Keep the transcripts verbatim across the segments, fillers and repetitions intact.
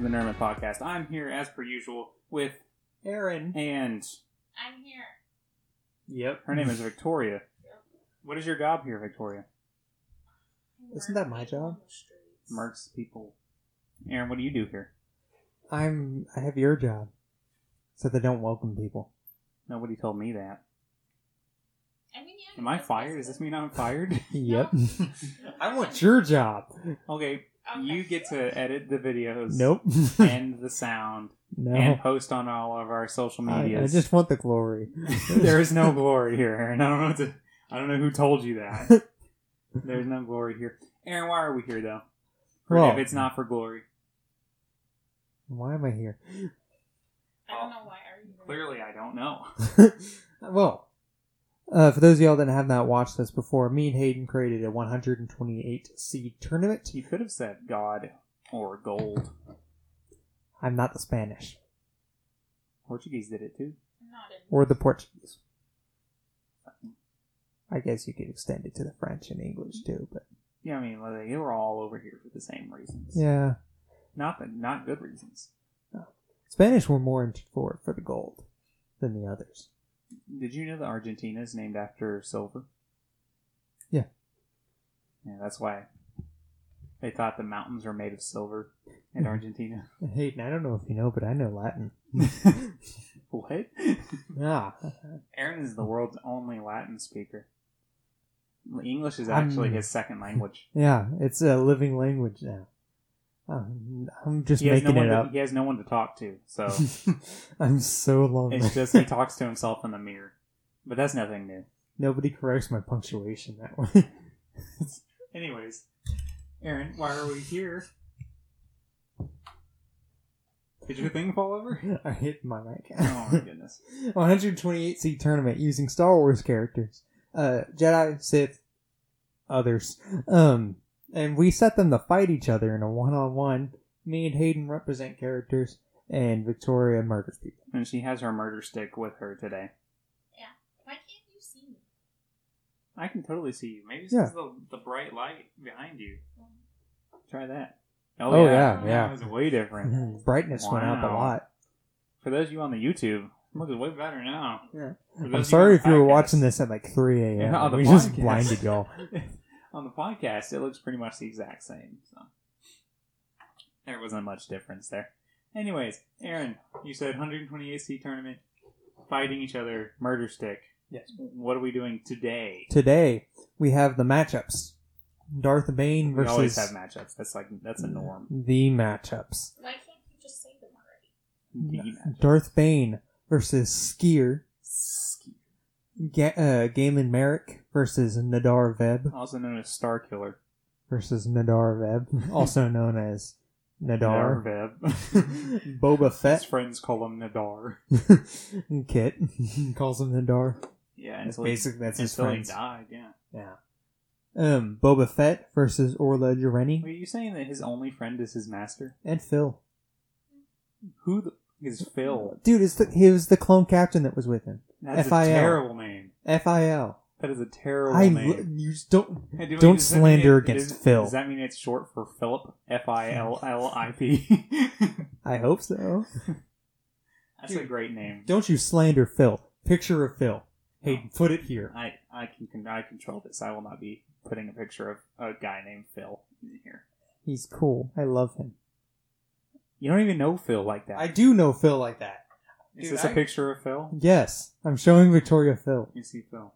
the Nerman Podcast. I'm here, as per usual, with Aaron. And... I'm here. Yep. Her name is Victoria. Yep. What is your job here, Victoria? Isn't that my job? Marks people. Aaron, what do you do here? I'm. I have your job. So they don't welcome people. Nobody told me that. I mean, yeah, Am I fired? Does this mean I'm fired? Yep. I want your job. Okay, Okay. you get to edit the videos. Nope. And the sound. No. And post on all of our social I, medias. I just want the glory. There is no glory here, Aaron. I don't know what to, I don't know who told you that. There's no glory here. Aaron, why are we here, though? For, Well- if it's not for glory. Why am I here? I don't know why. Are you Clearly, I don't know. Well, uh, for those of y'all that have not watched this before, me and Hayden created a one hundred twenty-eight seed tournament. You could have said God or gold. I'm not the Spanish. Portuguese did it, too. Not in. Or the Portuguese. I guess you could extend it to the French and English too, but... Yeah, I mean, well, they were all over here for the same reasons. Yeah. Not the, not good reasons. Spanish were more into for it for the gold than the others. Did you know that Argentina is named after silver? Yeah. Yeah, that's why they thought the mountains were made of silver in Argentina. Hayden, I don't know if you know, but I know Latin. What? Ah. Aaron is the world's only Latin speaker. English is actually I'm- his second language. Yeah, it's a living language now. Um, I'm just He has, no making one it to, up. he has no one to talk to, so I'm so lonely. it's just he talks to himself in the mirror. But that's nothing new. Nobody corrects my punctuation that way. Anyways, Aaron, why are we here? Did your thing fall over? I hit my mic. Oh my goodness. one hundred twenty-eight seed tournament using Star Wars characters. Uh, Jedi, Sith, others. Um, and we set them to fight each other in a one-on-one. Me and Hayden represent characters, and Victoria murders people. And she has her murder stick with her today. Yeah. Why can't you see me? I can totally see you. Maybe it's Yeah. because the, the bright light behind you. Try that. Oh, yeah, That yeah. was way different. Brightness went up a Wow. lot. For those of you on the YouTube, look, it's way better now. Yeah. For those I'm of you sorry on if the you were podcast- watching this at like three a.m. Yeah, on the we just podcast. blinded y'all. On the podcast, it looks pretty much the exact same. So there wasn't much difference there. Anyways, Aaron, you said one hundred twenty-eight C tournament, fighting each other, murder stick. Yes. What are we doing today? Today, we have the matchups. Darth Bane We always versus have matchups. That's like that's a norm. the matchups. Why can't you just say them already? The matchup. Darth Bane versus Skier. Ga- uh, Galen Merrick versus Nadar Veb Also known as Star Killer. versus Nadar Veb, also known as Nadar. Veb. Boba His Fett. friends call him Nadar. Kit calls him Nadar. Yeah, That's until he- basically that's his until he friends. died. Yeah. Yeah. Um, Boba Fett versus Orla Jareni Were you saying that his only friend is his master? and Phil. Who the, is Phil? Dude, it's the, he was the clone captain that was with him. That's F I L. a terrible name. F I L. That is a terrible I name. lo- you just don't Hey, do- don't does that mean slander it- against does- Phil. Does that mean it's short for Philip? F I L L I P. I hope so. That's a great name. Don't you slander Phil. Picture of Phil. Hey, put it here. I I can I control this. I will not be putting a picture of a guy named Phil in here. He's cool. I love him. You don't even know Phil like that. I do know Phil like that. Is dude, this a I- picture of Phil? Yes, I'm showing Victoria Phil. You see Phil.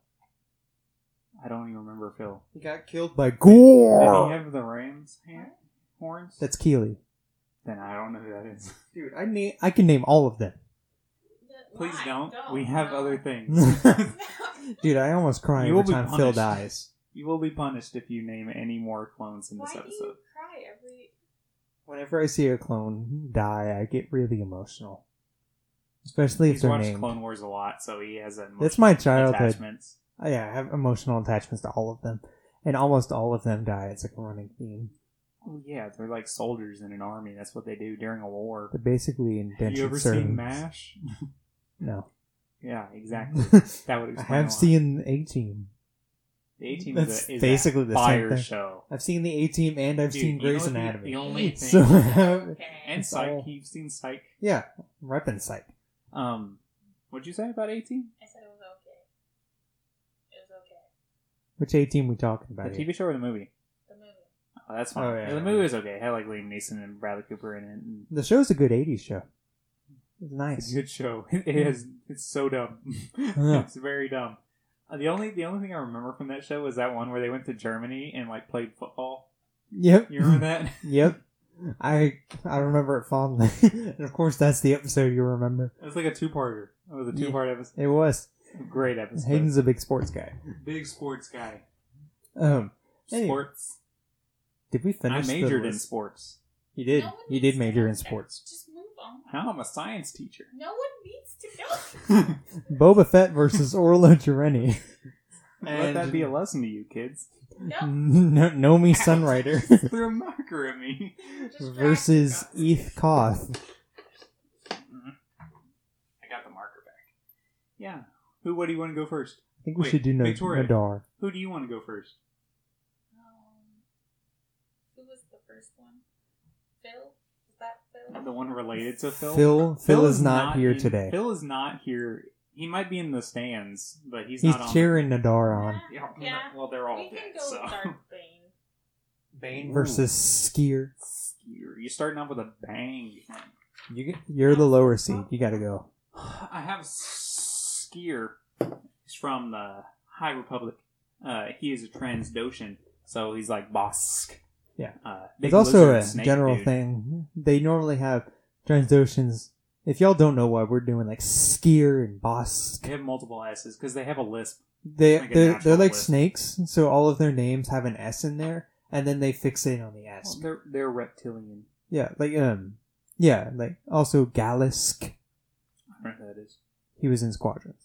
I don't even remember Phil. He got killed by Did he Gore. have the Rams ha- horns? That's Keely. Then I don't know who that is. Dude, I name I can name all of them. The- Please why? don't. Don't. We have No. other things. Dude, I almost cry You will every be time Phil punished. dies. You will be punished if you name any more clones in Why this do you episode. cry every? Whenever I see a clone die, I get really emotional. Especially if He's they're watched named. Clone Wars a lot, so he has emotional That's my childhood. attachments. Oh, yeah, I have emotional attachments to all of them. And almost all of them die. It's like a running theme. Oh yeah, they're like soldiers in an army. That's what they do during a war. They're basically Have indentured you ever servants. seen MASH? No. Yeah, exactly. That would I explain have a lot. seen A-Team. The A Team That's is, a, is basically a the same fire thing. show. I've seen the A Team and I've Dude, seen you know Grey's what the- Anatomy. the only thing- So, Okay. And It's Psych. all- You've seen Psych. yeah, repping Psych. Um, what'd you say about A Team? I said it was okay. It was okay. Which A Team we talking The about? T V here? show or the movie? The movie. Oh, that's fine. Oh, yeah, the yeah. movie was okay. It had like Liam Neeson and Bradley Cooper in it. And The show's a good eighties show. It's it's a nice. good show. It is. It's so dumb. Yeah. It's very dumb. Uh, the only the only thing I remember from that show was that one where they went to Germany and like played football. Yep. You remember that? Yep. I I remember it fondly. And of course, that's the episode you remember. It was like a two parter. It was a two part episode. It was. Great episode. Hayden's a big sports guy. Big sports guy. Um, Anyway, Sports. did we I finish? the majored in list? sports. You did. No one You did needs to major know in that. sports. Just move on. Now I'm a science teacher. No one needs to know. Boba Fett versus Orla Jareni. Let that be a lesson to you kids. No. no, Nomi Sunrider Threw a marker at me. Distract versus yourself. Eth Koth. I got the marker back. Yeah. Who? What do you want to go first? I think we Wait, should do no- Victoria. Nadar. Who do you want to go first? Um, who was the first one? Phil? Is that Phil? The one related to Phil. Phil. Phil, is not, here in- today. Phil is not here. He might be in the stands, but he's, He's not on. cheering Nadar on. Yeah, Yeah. Well, they're all We can dead. go So. with Darth Bane. Bane Versus Skier. Skier. You're starting off with a bang. You get, you're the lower seed. You gotta go. I have Skier. He's from the High Republic. Uh, he is a Transdoshan, so he's like Bosk. Yeah. Uh, big It's also lizard a snake general dude. thing. They normally have Transdoshans. If y'all don't know why we're doing like Skier and Bosk, They have multiple S's because they have a lisp. they Like a they're, natural they're like list. snakes. So all of their names have an S in there, and then they fixate on the S. Well, they're they're reptilian. Yeah, like um, yeah, like also Galisk. I don't know what that is. He was in Squadrons.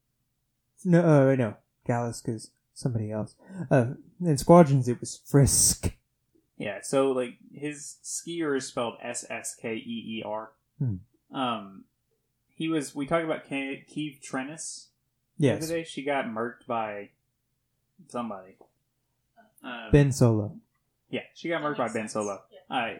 No, uh, no, Galisk is somebody else. Uh, in Squadrons it was Frisk. Yeah, so like his skier is spelled S S K E E R. Hmm. Um, he was. We talked about Ke- Keeve Trennis the Yes, other day. She got murked by somebody. Um, Ben Solo. Yeah, she got That murked by makes Ben sense. Solo. Yeah. Uh,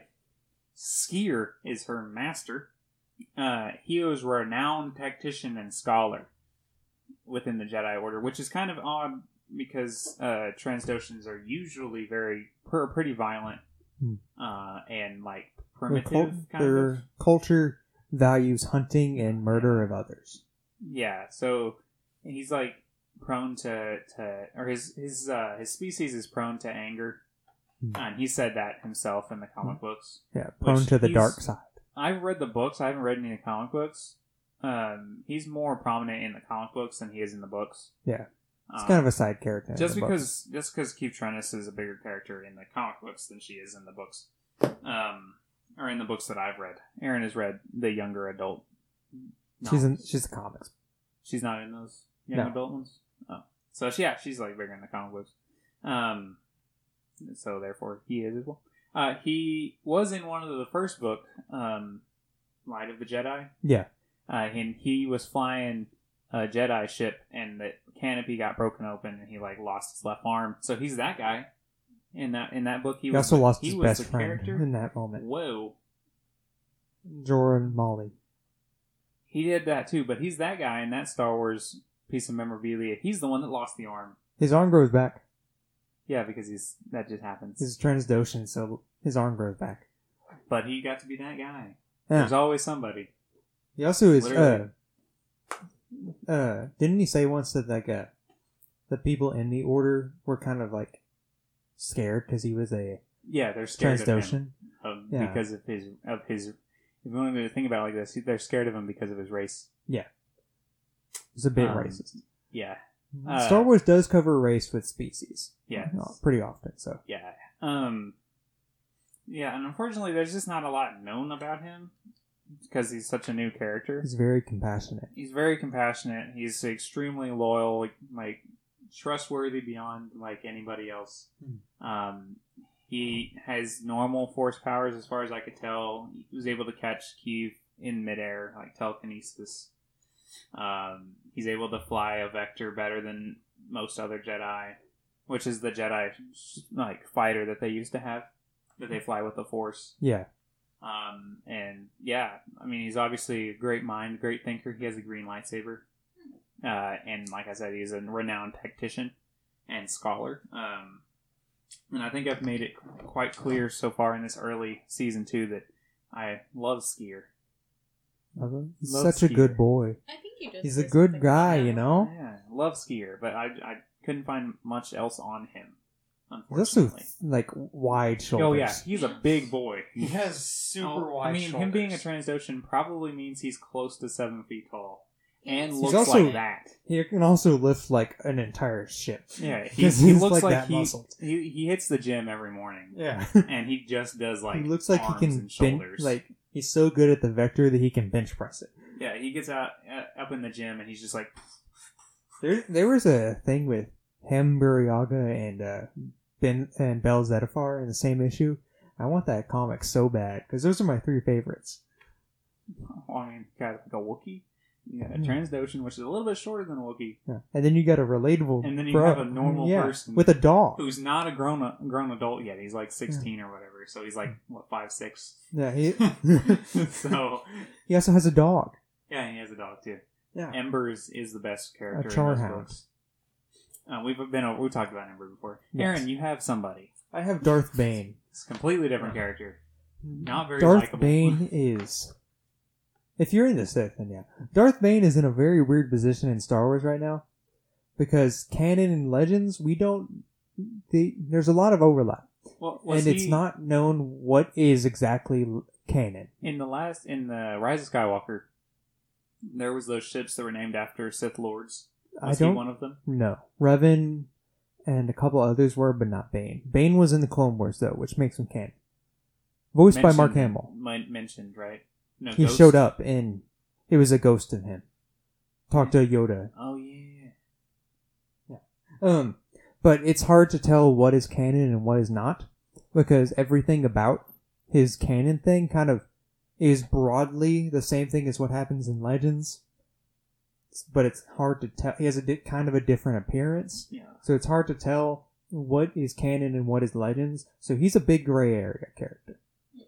Skier is her master. Uh, he was a renowned tactician and scholar within the Jedi Order, which is kind of odd because uh, Transdoshans are usually very pr- pretty violent Hmm. uh, and like Their, primitive cul- kind their of. culture values hunting and murder of others. Yeah, so he's like prone to, to or his his uh, his species is prone to anger, Hmm. and he said that himself in the comic books. Yeah, prone Which to the he's- dark side. I've read the books. I haven't read any of the comic books. Um, he's more prominent in the comic books than he is in the books. Yeah. It's Um, kind of a side character. in just the books. because just because Keith Trennis is a bigger character in the comic books than she is in the books, um, or in the books that I've read. Aaron has read the younger adult. she's in, novels. she's the comics. She's not in those young No. adult ones. Oh, so she, yeah, she's like bigger in the comic books. Um, so therefore he is as well. Uh, he was in one of the first book, um, Light of the Jedi. Yeah, Uh, and he was flying a Jedi ship, and the canopy got broken open, and he like lost his left arm. So he's that guy. In that in that book, he, he was also lost he his was best the friend character. in that moment. Whoa, Jorah Molly. he did that too. But he's that guy in that Star Wars piece of memorabilia. He's the one that lost the arm. His arm grows back. Yeah, because he's that just happens. He's Transdoshan, so his arm grows back. But he got to be that guy. Yeah. There's always somebody. He also is. Uh, Literally. uh, didn't he say once that like uh, the people in the order were kind of like scared because he was a Yeah, they're scared of him. Transdoshan? Um, Yeah. Because of his of his. If you want to think about it like this, they're scared of him because of his race. He's a bit Um, racist. Yeah, uh, Star Wars does cover race with species. yeah. Uh, pretty often. So Yeah. Um. Yeah, and unfortunately, there's just not a lot known about him because he's such a new character. he's very compassionate. He's very compassionate. He's extremely loyal, like, like trustworthy beyond like anybody else. Um, he has normal force powers, as far as I could tell. He was able to catch Keeve in midair, like telekinesis. Um, he's able to fly a vector better than most other Jedi. which is the Jedi like fighter that they used to have, that they fly with the Force. Yeah. Um, and yeah, I mean, he's obviously a great mind, great thinker. He has a green lightsaber, uh, and like I said, he's a renowned tactician and scholar. Um, and I think I've made it quite clear so far in this early season two that I love Skier. He's Love such a Skier. good boy. I think you just He's a said good something guy, about you that. know? Yeah, love Skier, but I, I couldn't find much else on him, He's also unfortunately. like wide shoulders. Oh yeah, he's a big boy. He has super Oh, wide I mean, shoulders. him being a Transdotion probably means he's close to seven feet tall and He's looks also- like that. He can also lift like an entire ship. Yeah, he, Because he he's looks like like, that he, muscled. he he hits the gym every morning, Yeah. and he just does like he looks like he arms can and bench, shoulders. like he's so good at the vector that he can bench press it. yeah, he gets out uh, up in the gym, and he's just like, There, there was a thing with him, Buryaga, and uh, Ben and Bel Zettifar in the same issue. I want that comic so bad because those are my three favorites. well, I mean, got like a Wookiee, you got a Mm. Transdotion, which is a little bit shorter than a Wookiee, Yeah. And then you got a relatable, and then you bro- have a normal yeah, person with a dog. who's not a grown grown adult yet. He's like sixteen or whatever, so he's like what five six. Yeah, he, So he also has a dog. yeah, and he has a dog too. Yeah, Embers is the best character A in charhound. those books. Uh, we've been over, we talked about Ember before. Yes. Aaron, you have somebody. I have Darth Bane. It's a completely different character. Not very Darth likable. Bane is. If you're into Sith, then yeah. Darth Bane is in a very weird position in Star Wars right now. Because canon and legends, we don't. The, there's a lot of overlap. Well, was And it's he- not known what is exactly l- canon. in the last in the Rise of Skywalker. There was those ships that were named after Sith lords. I Was he don't one of them? know. Revan and a couple others were, but not Bane. Bane was in the Clone Wars, though, which makes him canon. Voiced by Mark Mentioned- Hamill. men- mentioned, right? No, He Ghost? showed up in. It was a ghost of him. Talked to Yoda. Oh yeah. Um, but it's hard to tell what is canon and what is not, because everything about his canon thing kind of is broadly the same thing as what happens in Legends, but it's hard to tell. He has a di- kind of a different appearance, Yeah. so it's hard to tell what is canon and what is Legends. So he's a big gray area character.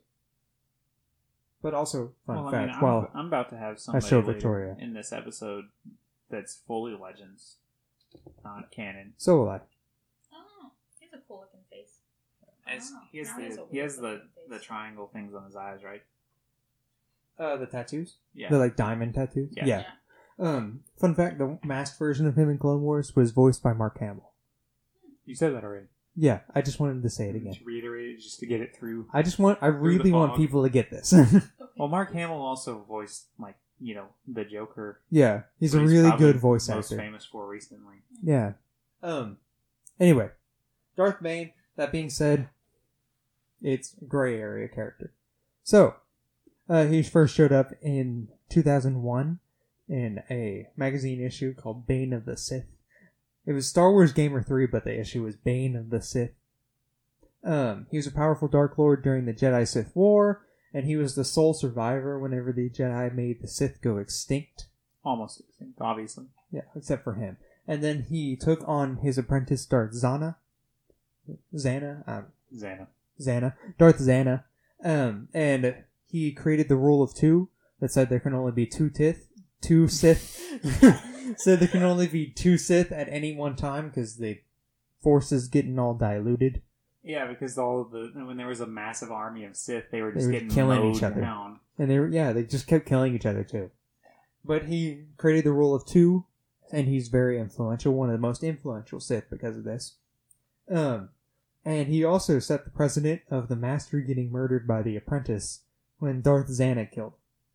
But also, fun Well, I fact, mean, I'm, well, I'm about to have somebody show later Victoria. in this episode that's fully Legends, not canon. so will I. Oh, he has a cool looking face. As, Oh, he has now he has the a he has the, weird-looking the face. triangle things on his eyes, right? Uh, the tattoos? Yeah. The like diamond tattoos? Yeah. yeah. Um, fun fact, the masked version of him in Clone Wars was voiced by Mark Hamill. You said that already. Yeah, I just wanted to say it again. Just reiterate it just to get it through. I just want, I really the want fog. people to get this. Okay. Well, Mark Hamill also voiced like you know the Joker. yeah, he's a which really probably good voice most actor. famous for recently. Yeah. Um. Anyway, Darth Bane. That being said, it's a gray area character. So, uh, he first showed up in two thousand one in a magazine issue called Bane of the Sith. It was Star Wars Gamer three, but the issue was Bane of the Sith. Um, he was a powerful Dark Lord during the Jedi-Sith War, and he was the sole survivor whenever the Jedi made the Sith go extinct. Almost extinct, obviously. Yeah, except for him. And then he took on his apprentice, Darth Zana. Zana? Um, Xana. Zana. Darth Zana. Um, and he created the rule of two that said there can only be two Tith, two Sith. So there can only be two Sith at any one time because the force is getting all diluted. Yeah, because all of the when there was a massive army of Sith, they were They just were getting killing mowed each other. down. And they were, yeah, they just kept killing each other too. But he created the rule of two, and he's very influential, one of the most influential Sith because of this. Um, and he also set the precedent of the master getting murdered by the apprentice when Darth Zana killed.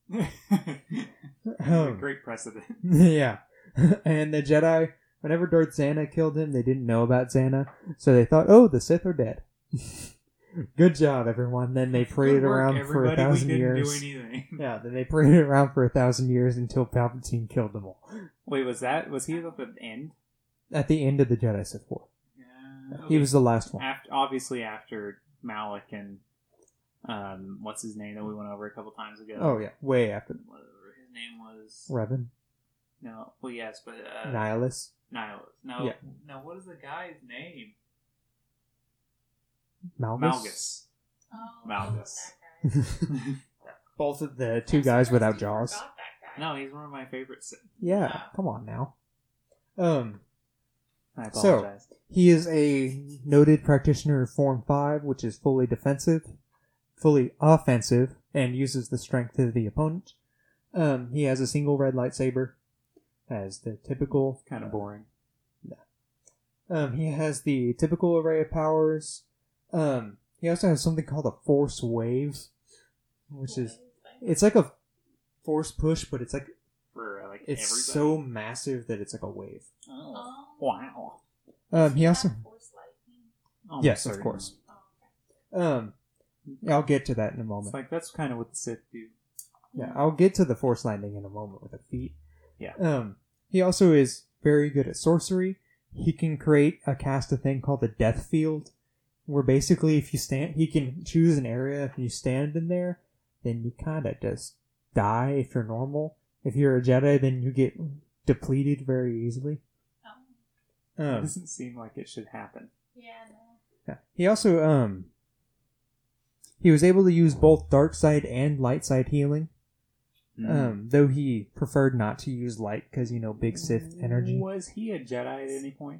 Um, Great precedent. yeah. And the Jedi, whenever Darth Zana killed him, they didn't know about Zana, so they thought, oh, the Sith are dead. Good job, everyone. Then they paraded Good work, around for a everybody. thousand we didn't years. do anything. Yeah, then they paraded around for a thousand years until Palpatine killed them all. Wait, was that was he at the end? At the end of the Jedi Sith War. Yeah, He was the last one. after, obviously after Malik and um, what's his name that we went over a couple times ago. Oh, yeah. Way after Whatever his name was. Revan. No. Well, yes, but uh, Nihilus. Nihilus. No. Yeah. No. What is the guy's name? Malgus. Malgus. Oh, Malgus. that guy. Both of the two I'm guys surprised without you jaws. forgot that guy. No, he's one of my favorites. Yeah, come on now. Um, I So- apologize. he is a noted practitioner of Form five, which is fully defensive, fully offensive, and uses the strength of the opponent. Um, he has a single red lightsaber, as the typical. Kind of boring. Um, he has the typical array of powers. Um, he also has something called a Force Wave, which is it's like a force push, but it's like For uh, like it's everybody. so massive that it's like a wave. Oh. Oh. Wow. Um, he also Force lightning. Almost yes, of certain. course. Oh, okay. Um, I'll get to that in a It's moment. like that's kind of what the Sith do. Yeah, I'll get to the Force Lightning in a moment with a feat. Yeah. Um, he also is very good at sorcery. He can create a cast a thing called the Death Field, where basically if you stand, he can choose an area. If you stand in there, then you kind of just die if you're normal. If you're a Jedi, then you get depleted very easily. Oh. It Um, doesn't seem like it should happen. Yeah, no. yeah. He also um he was able to use both dark side and light side healing. Mm. Um, though he preferred not to use light because you know big Sith energy. Was he a Jedi at any point?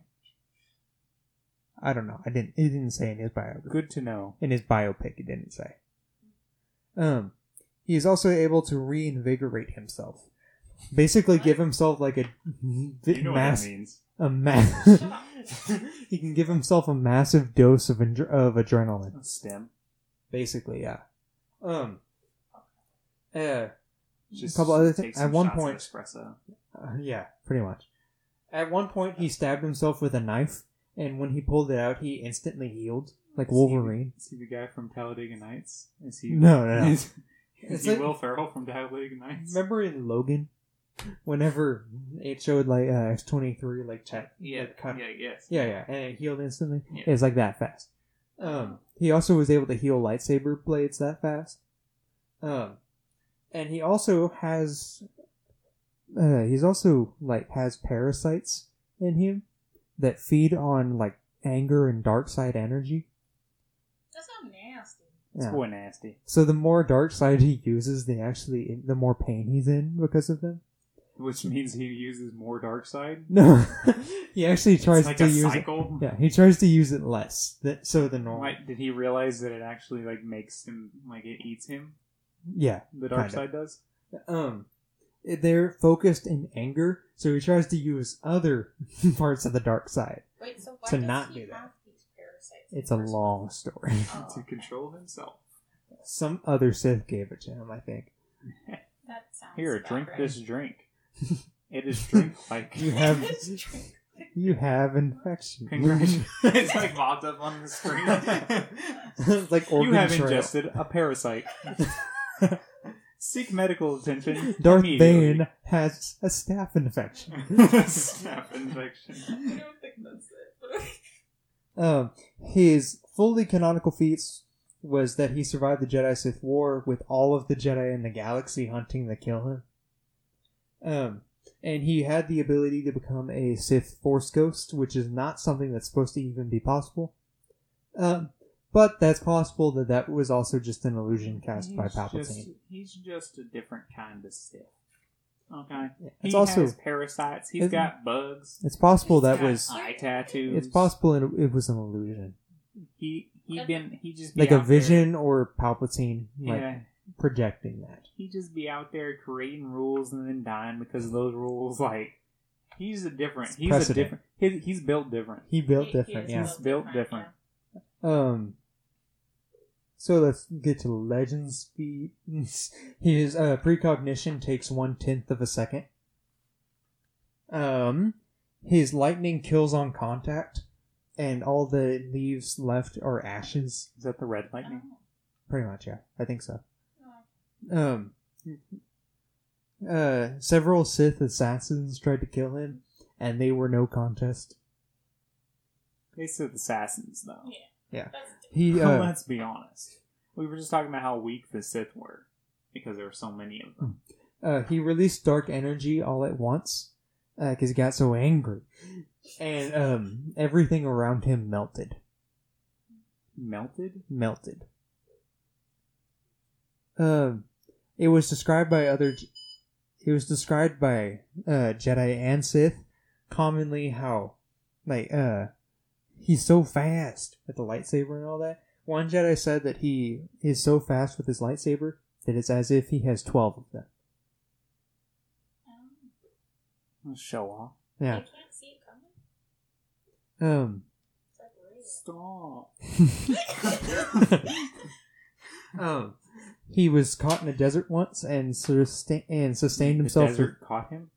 I don't know. I didn't. It didn't say in his biography. Good to know. In his biopic, it didn't say. Um, he is also able to reinvigorate himself. Basically, give himself like a You know mass, what that means. a mass. He can give himself a massive dose of adre- of adrenaline. A stem. Basically, yeah. Um. Uh, Just couple other take thi- some at one shots of point- espresso. uh, yeah, pretty much. At one point, he stabbed himself with a knife, and when he pulled it out, he instantly healed, like Is he- Wolverine. Is he the guy from Talladega Nights? Is he? No, no, no. Is, is It's he like- Will Ferrell from Talladega Nights? Remember in Logan, whenever it showed like uh, X twenty-three, like check, Yeah. like, cut, Yeah. Yes. yeah, yeah, and it healed instantly. Yeah. It's like that fast. Um, he also was able to heal lightsaber blades that fast. Um, and he also has, uh, he's also like has parasites in him that feed on like anger and dark side energy. That's not nasty. It's Yeah. boy nasty. So the more dark side he uses, the actually the more pain he's in because of them. Which means he uses more dark side. No, he actually tries It's like to a use cycle. it. Yeah, he tries to use it less. That so the normal. Why, did he realize that it actually like makes him like it eats him? Yeah, The dark Kinda. side does. um, they're focused in anger, so he tries to use other parts of the dark side. Wait, so why To does not he do that. have these parasites? in It's the a first long story. place? To Oh, control himself. Some other Sith gave it to him, I think. that sounds Here, about drink right. this drink. It is drink like. You have Drink. you have infection. Congratulations! It's like popped up on the screen. It's like You organ have trail. ingested a parasite. Seek medical attention. Darth immediately. Bane has a staph infection. Staph infection. I don't think that's it. Um, his fully canonical feats was that he survived the Jedi Sith War with all of the Jedi in the galaxy hunting to kill him. Um, and he had the ability to become a Sith Force Ghost, which is not something that's supposed to even be possible. Um, but that's possible that that was also just an illusion cast by He's Palpatine. Just, he's just a different kind of Sith. Okay. Yeah, He It's also has parasites. He's it- got bugs. it's possible that He's got was eye tattoos. it's possible it, it was an illusion, He he been he just be like a out there- vision or Palpatine like Yeah. projecting that. He just be out there creating rules and then dying because of those rules. Like he's a different. It's He's precedent. a different. He, he's built different. He built He- he different, is yeah. He's built different. Um. So let's get to legend speed. His uh, precognition takes one tenth of a second. Um, his lightning kills on contact, and all that leaves left are ashes. Is that the red Yeah. lightning? Oh, Pretty much, yeah. I think so. oh. Um. Uh, several Sith assassins tried to kill him, and they were no contest. They said assassins though. Yeah. Yeah. That's He Well, uh, let's be honest. We were just talking about how weak the Sith were because there were so many of them. uh, he released dark energy all at once because he got so angry, and um, everything around him melted. Melted? Melted. Um, it was described by other. It was described by uh, Jedi and Sith commonly how, like, uh, he's so fast with the lightsaber and all that. One Jedi said that he is so fast with his lightsaber that it's as if he has twelve of them. Um, Show off. Yeah. You can't see it coming. Um. It's like radio. Stop. um. He was caught in a desert once and sustain- and sustained The himself. desert caught him?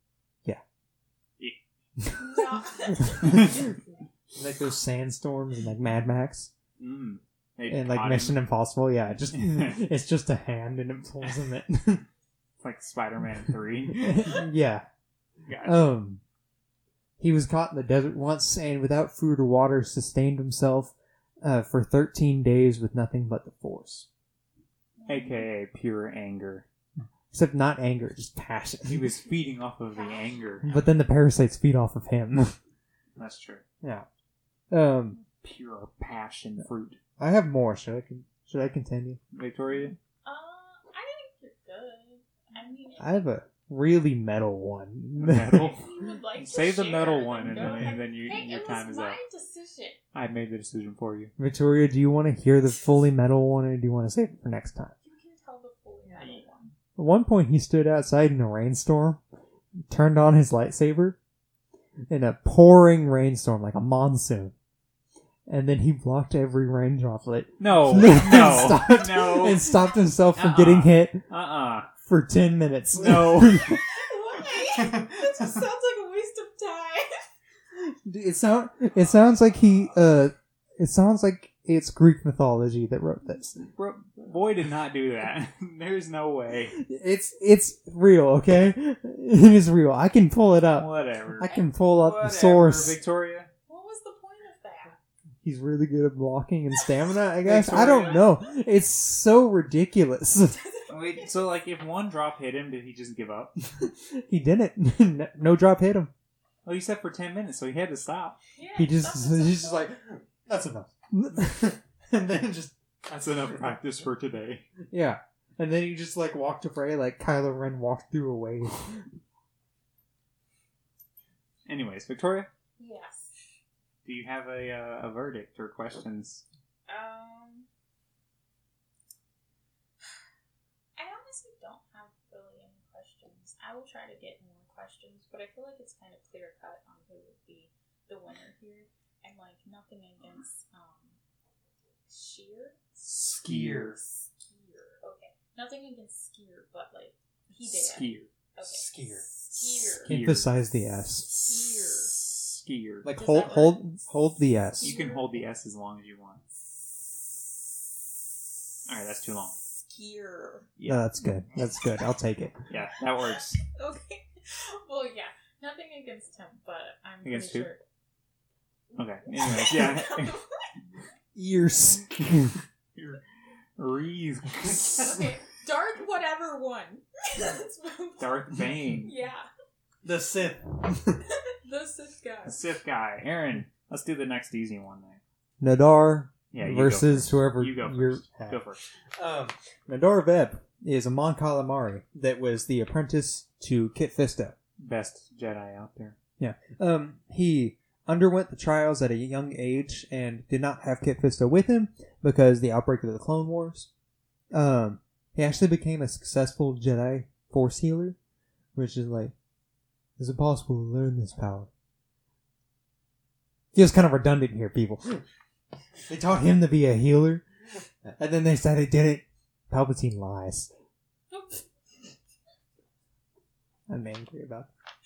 No. Like those sandstorms and like Mad Max Mm. They and like caught Mission him. Impossible. Yeah, just it's just a hand and it pulls him in. It's like Spider-Man three. Yeah. Gotcha. Um. He was caught in the desert once and without food or water sustained himself uh, for thirteen days with nothing but the Force. A K A pure anger. Except not anger, just passion. He was feeding off of the anger. But then the parasites feed off of him. That's true. Yeah. Um. Pure passion fruit. I have more. Should I con- should I continue? Victoria? Uh, I think you're good. I mean, I have a really metal one. Metal? if you would like to Say the share, metal then one and go then, ahead. and then you, Hey, your it time was is my up. decision. I made the decision for you. Victoria, do you want to hear the fully metal one, or do you want to save it for next time? You can tell the full metal one. At one point, he stood outside in a rainstorm, turned on his lightsaber, in a pouring rainstorm, like a monsoon. And then he blocked every rain droplet. No, and no, stopped, no. and stopped himself from Uh-uh. getting hit Uh-uh. for ten minutes. No. Why? That just sounds like a waste of time. it sound it sounds like he uh it sounds like it's Greek mythology that wrote this. Bro, boy did not do that. There's no way. It's it's real, okay? It is real. I can pull it up. Whatever. I can pull up Whatever, the source. Victoria. What was the point of that? He's really good at blocking and stamina, I guess. I don't know. It's so ridiculous. Wait, so like if one drop hit him, did he just give up? He didn't. No drop hit him. Well, you said for ten minutes, so he had to stop. Yeah, He just stop it, he's just stop like, that's enough. And then just That's enough practice for today. yeah. And then he just like walked away like Kylo Ren walked through a wave. Anyways, Victoria, it. Yes. do you have a uh, a verdict or questions? Um, I honestly don't have really any questions. I will try to get more questions, but I feel like it's kind of clear cut on who would be the winner here, and like nothing against um, Sheer. Skier. Skier. Okay, nothing against Skier, but like he did. Skier. Okay. Skier. Skier. Emphasize the S. Skier. Skier. Like Does hold that work? hold hold the S. You can hold the S as long as you want. Alright, that's too long. Skier. Yeah, that's good. That's good. I'll take it. Yeah, that works. Okay. Well, yeah, nothing against him, but I'm Against pretty who? sure. Okay. Anyways, yeah. Ears. Reese. Okay, Darth whatever won. Let's move on. Darth Bane. Yeah, The Sith. the Sith guy. The Sith guy. Aaron, let's do the next easy one then. Nadar Yeah, you versus go first. whoever You go you're. first. Go first. Um, Nadar Veb is a Mon Calamari that was the apprentice to Kit Fisto. Best Jedi out there. Um, he underwent the trials at a young age and did not have Kit Fisto with him because of the outbreak of the Clone Wars. Um, he actually became a successful Jedi Force healer, which is like, is it possible to learn this power? Feels kind of redundant here, people. They taught him to be a healer, and then they said he didn't. Palpatine lies. I'm angry about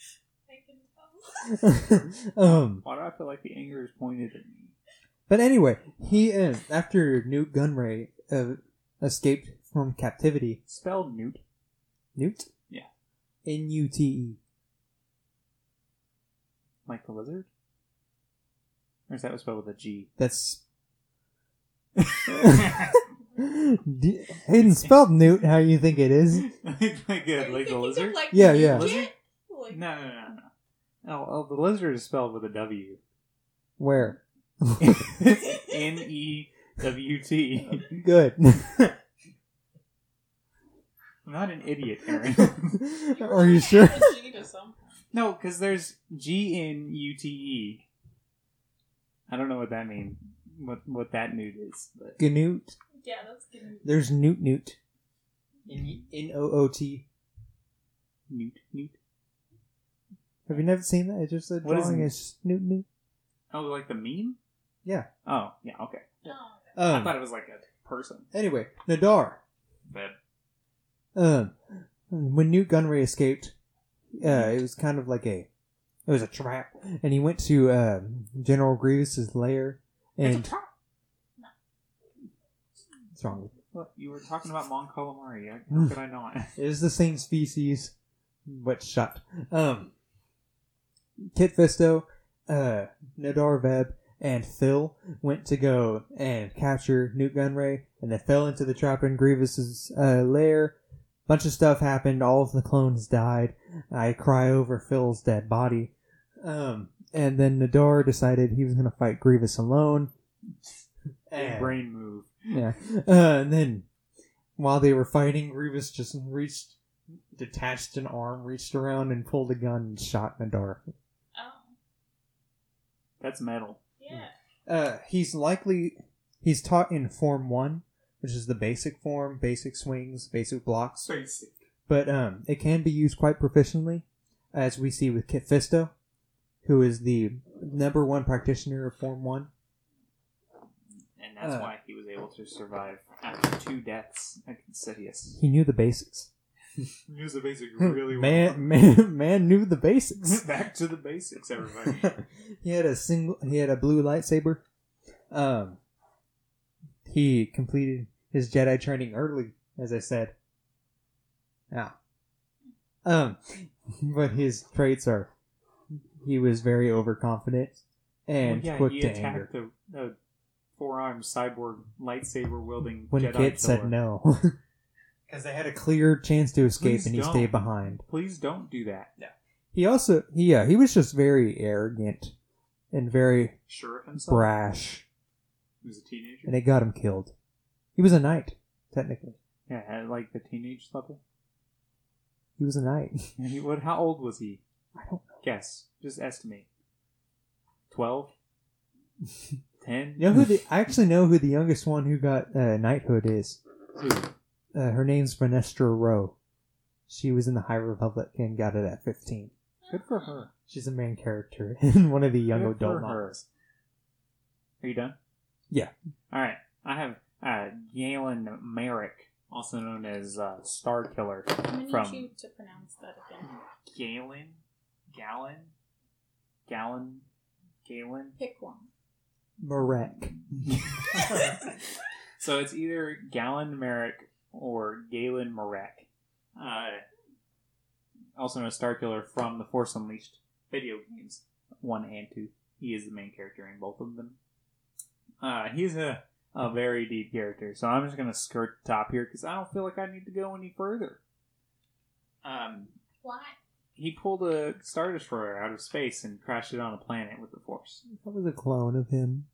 I can tell. um, Why do I feel like the anger is pointed at me? but anyway, he uh, after Newt Gunray uh, escaped from captivity. Spelled Newt. Newt? Yeah. N U T E. Like the lizard? Or is that spelled with a G? That's D- Hayden spelled newt how you think it is. like Are a, you like a thinking lizard? of, like, Yeah, yeah. Lizard? Like, No, no, no, no. Oh, oh, the lizard is spelled with a W. Where? N E W T. Good. I'm not an idiot, Aaron. Are you sure? add a G to something. No, because there's G N U T E. I don't know what that means. What what that newt is, but Gnoot. Yeah, that's good. There's newt newt. N O O T. newt newt. Have you never seen that? It's just a What is drawing. it? It's newt newt. Oh, like the meme? Yeah. Oh, yeah, okay. Oh, I Um. thought it was like a person. Anyway, Nadar. But Um. When Newt Gunray escaped, uh, it was kind of like a, it was a trap, and he went to uh, General Grievous's lair, and it's a trap. what's wrong with it? Look, you were talking about Mon Calamari. How could I not? It is the same species, but shut. Um, Kit Fisto, uh, Nadar Veb, and Phil went to go and capture Newt Gunray, and they fell into the trap in Grievous's uh, lair. Bunch of stuff happened. All of the clones died. I cry over Phil's dead body. Um, and then Nadar decided he was going to fight Grievous alone. Big brain move. Yeah. Uh, and then, while they were fighting, Grievous just reached, detached an arm, reached around and pulled a gun and shot Nadar. oh, That's metal. yeah. Uh, he's likely, he's taught in Form one, which is the basic form, basic swings, basic blocks. Basic. But um, it can be used quite proficiently, as we see with Kit Fisto, who is the number one practitioner of Form one. And that's Uh. why he was able to survive after two deaths against Sidious. He knew the basics. He was the basic really man, man, man knew the basics. Back to the basics, everybody. he had a single. He had a blue lightsaber. Um, he completed his Jedi training early, as I said. Yeah. Um, but his traits are: he was very overconfident and well, yeah, quick he to attacked anger. the uh, four-armed cyborg lightsaber wielding When Jedi Kit said killer. no, because they had a clear chance to escape, Please and he don't. stayed behind. Please don't do that. He also, he, yeah, he was just very arrogant and very Sure of himself. brash, He was a teenager. and it got him killed. He was a knight, technically. Yeah, at like the teenage level. He was a knight. And he, what? How old was he? I don't know. Guess. Just estimate. Twelve. Ten. You know who the, I actually know who the youngest one who got uh, knighthood is. Who? Uh, her name's Vanestra Rowe. She was in the High Republic and got it at fifteen. Good for her. She's a main character in one of the young Good adult for her. novels. Are you done? Yeah. All right. I have uh, Galen Merrick, also known as uh, Star Killer. I'm gonna need From- you to pronounce that again. Galen, Galen, Galen, Galen. Pick one. Marek. So it's either Galen Merrick or Galen Marek. Uh, also known as Star Killer from the Force Unleashed video games, one and two. He is the main character in both of them. Uh, he's a, a very deep character, so I'm just going to skirt the top here because I don't feel like I need to go any further. Um, Why? he pulled a Star Destroyer out of space and crashed it on a planet with the Force. That was a clone of him.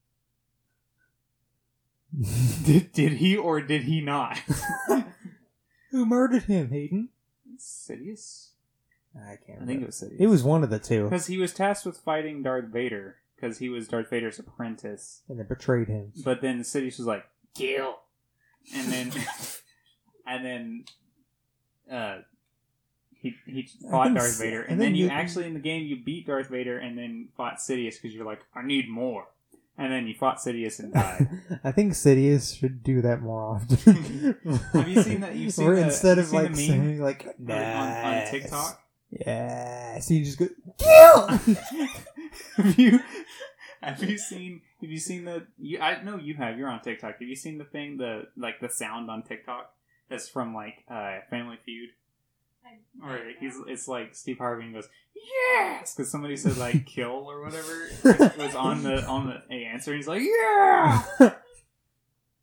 Did, did he or did he not? Who murdered him, Hayden? Sidious? I can't I think it was Sidious. It was one of the two. Because he was tasked with fighting Darth Vader, because he was Darth Vader's apprentice. And they betrayed him. But then Sidious was like, kill! And then, and then, uh, he, he I fought think Darth S- Vader. I And then think you you- actually, in the game, you beat Darth Vader and then fought Sidious because you're like, I need more. And then you fought Sidious and died. I think Sidious should do that more often. Have you seen that? You've seen Or the- instead you've of seen like the meme saying like on, on, on TikTok? Yeah. So you just go kill. have you have you seen have you seen the you, I know you have, you're on TikTok. Have you seen the thing, the like the sound on TikTok that's from like uh Family Feud? I, Or he's it's like Steve Harvey and goes, yes, because somebody said like kill or whatever was on the on the answer and he's like, yeah.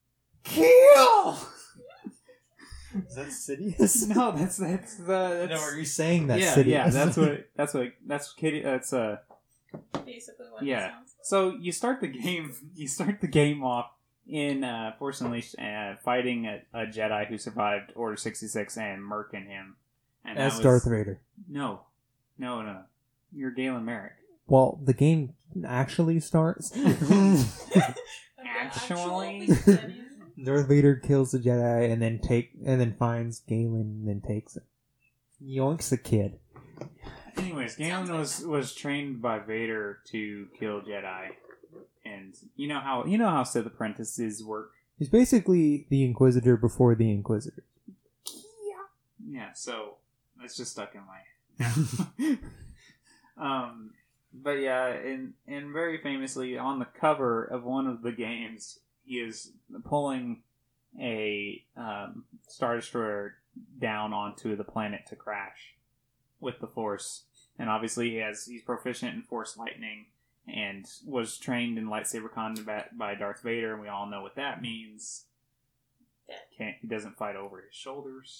Kill! Is that Sidious? No, that's that's the. That's, No, are you saying that yeah, Sidious? yeah. That's what. That's what. That's Kitty. That's uh. Basically what Yeah. it sounds like. So you start the game. You start the game off in uh, Force Unleashed, uh, fighting a, a Jedi who survived Order sixty-six and murking him. And As that was- Darth Vader. No, no, no. You're Galen Merrick. Well, the game actually starts. Okay, Actually? actually, Darth Vader kills the Jedi and then take and then finds Galen and then takes it. Yoinks the kid. Anyways, Galen was was trained by Vader to kill Jedi, and you know how you know how Sith apprentices work. He's basically the Inquisitor before the Inquisitor. Yeah, so that's just stuck in my head. um, but yeah, and and very famously on the cover of one of the games, he is pulling a um, Star Destroyer down onto the planet to crash with the Force, and obviously he has he's proficient in Force lightning and was trained in lightsaber combat by Darth Vader, and we all know what that means. Can't he doesn't fight over his shoulders.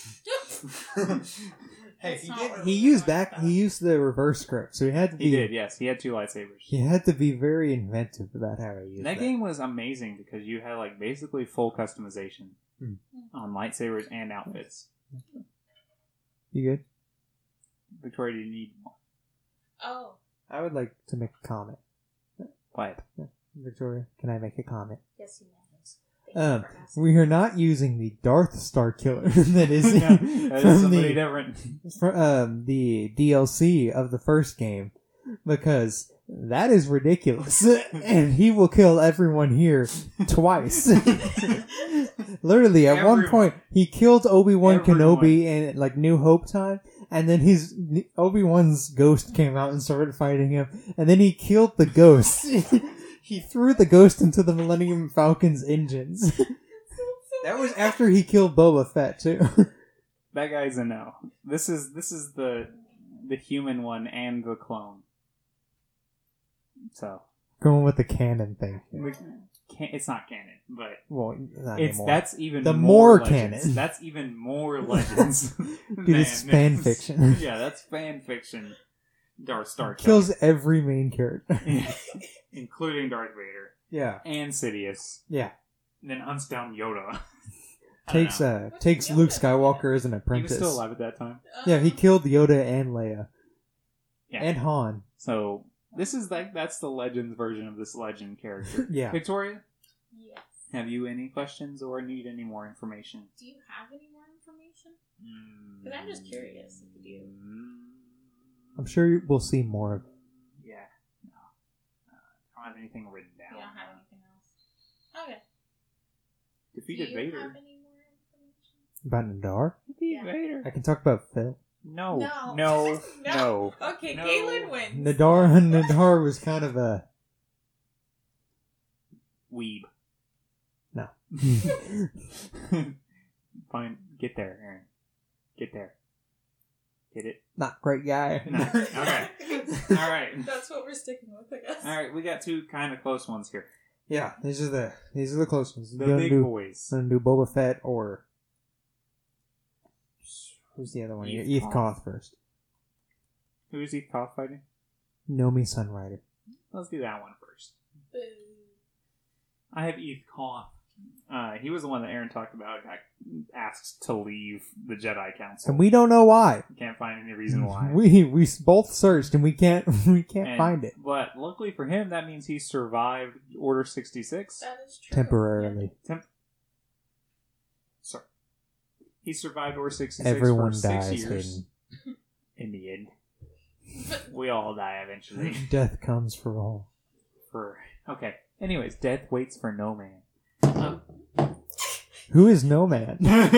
Hey, That's he, not did, what he we used like back. about. He used the reverse script, so he had to be. He did, yes. He had two lightsabers. He had to be very inventive about how to use That that. game was amazing because you had like basically full customization Hmm. on lightsabers and outfits. You good? Victoria, do you need more? Oh, I would like to make a comment. Quiet. Victoria, can I make a comment? yes, you may. Thank you Um, for asking. we are not using the Darth Star Killer that is, No, that is from somebody the different. fr- um, the D L C of the first game because that is ridiculous, and he will kill everyone here twice. Literally, at one Everyone. point, he killed Obi Wan Everyone. Kenobi in like New Hope time, and then his Obi Wan's ghost came out and started fighting him, and then he killed the ghost. He threw the ghost into the Millennium Falcon's engines. That was after he killed Boba Fett too. That guy's a no. This is this is the the human one and the clone. So Going with the canon thing. the, can, it's not canon, but Well, not it's anymore. that's even The more, more legends. canon. That's even more legends. Dude, it's fan fiction. Yeah, that's fan fiction. Darth Star Kills every main character. including Darth Vader Yeah. and Sidious. Yeah. And then hunts down Yoda. I don't Takes know. uh What's takes Yoda? Luke Skywalker as an He was apprentice. still alive at that time. Yeah, he Um, killed Yoda and Leia. Yeah. And Han. So this is like that's the Legends version of this legend character. Yeah. Victoria, Yes. have you any questions or need any more information? Do you have any more information? Mm, 'Cause I'm just curious if you do. I'm sure we'll see more of Yeah. No. Uh, I don't have anything written down. You don't have anything else? Okay. Defeated Do you Vader. have any more information? about Nadar. Defeated Yeah. Vader. I can talk about Phil. No. No. No. No. No. Okay, No. Galen wins. Nadar Nadar was kind of a Weeb. no. Fine. Get there, Aaron. Get there. Get it? Not great guy. No. Okay. All right. That's what we're sticking with, I guess. All right. We got two kind of close ones here. Yeah, these are the these are the close ones. The Gonna big do, boys. gonna do Boba Fett or who's the other one? Eve Eve Koth. Koth first. Who's he Koth fighting? Nomi Sunrider. Let's do that one first. Boo. I have Eve Koth. Uh, he was the one that Aaron talked about. Got asked to leave the Jedi Council. And we don't know why. Can't find any reason why. We we both searched and we can't we can't And- find it But luckily for him, that means he survived Order sixty-six. That is true. temporarily. Temp- Sorry. He survived Order sixty-six Everyone for six dies. years. Hayden. In the end, we all die eventually. Death comes for all. For okay. Anyways, death waits for no man. Um, Who is No Man?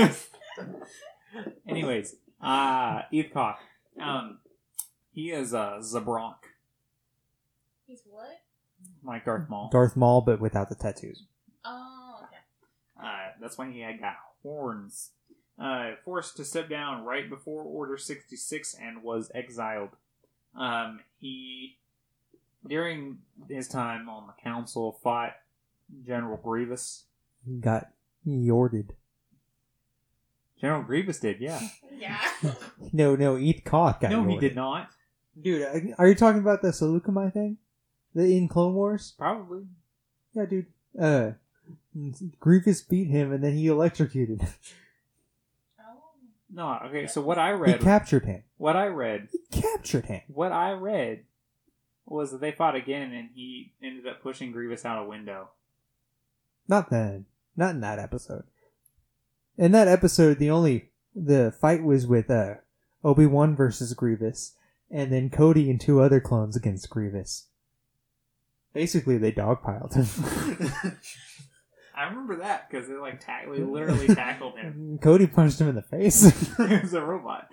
Anyways, uh, Eve Koth. Um, he is uh, Zabronk, He's what? like Darth Maul. Darth Maul, but without the tattoos. Oh, okay. Uh, that's why he had got horns. Uh, forced to step down right before Order sixty-six and was exiled. Um, he, during his time on the council, fought General Grievous got yorded. General Grievous did, yeah. Yeah. No, no, Eth Koth got no, yorded. he did not. Dude, uh, are you talking about the Seleucami thing? The in Clone Wars? Probably. Yeah, dude. Uh, Grievous beat him and then he electrocuted. Oh. No, okay, so what I He read... captured him. what I read... He captured him. What I read was that they fought again and he ended up pushing Grievous out a window. Not then. Not in that episode. In that episode, the only the fight was with uh, Obi-Wan versus Grievous, and then Cody and two other clones against Grievous. Basically, they dogpiled him. I remember that because they like ta- they literally tackled him. Cody punched him in the face. He was a robot.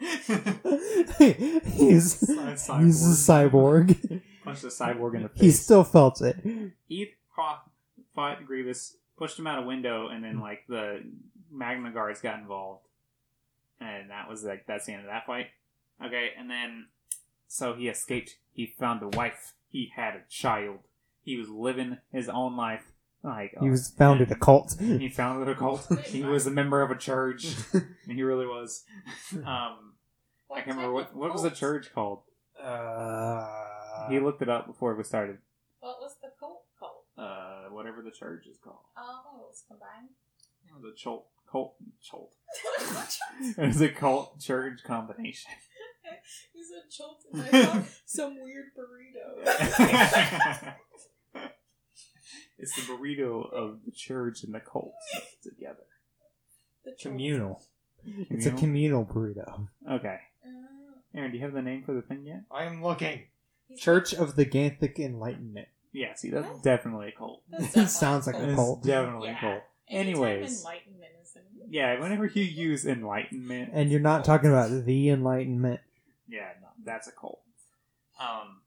he's Cyborg. he's a cyborg. Punched a cyborg in the face. He still felt it. Eth Koth fought Grievous, pushed him out a window, and then like the Magna Guards got involved, and that was like that's the end of that fight. Okay, and then so he escaped. He found a wife. He had a child. He was living his own life. Like He oh, was founded a cult. He founded a cult. He was a member of a church. He really was. Um, I can't remember what what was the church called. Uh, He looked it up before we started. What was the cult called? Uh, whatever the church is called. Oh, it was combined. It was a cult. Cult. Cult. It was a cult church combination. You said Cholt and I thought some weird burrito. It's the burrito of the church and the cult together. The Cholt. communal. It's a Communal? communal burrito. Okay. Uh, Aaron, do you have the name for the thing yet? I am looking. he's Church of the Ganthic Enlightenment. Yeah, see, that's What? definitely a cult. That's It definitely sounds like a It's cult. definitely Yeah. a cult. Anytime Anyways. enlightenment is in Yeah, whenever you use enlightenment, And you're not talking about the Enlightenment. yeah, no, that's a cult. Um,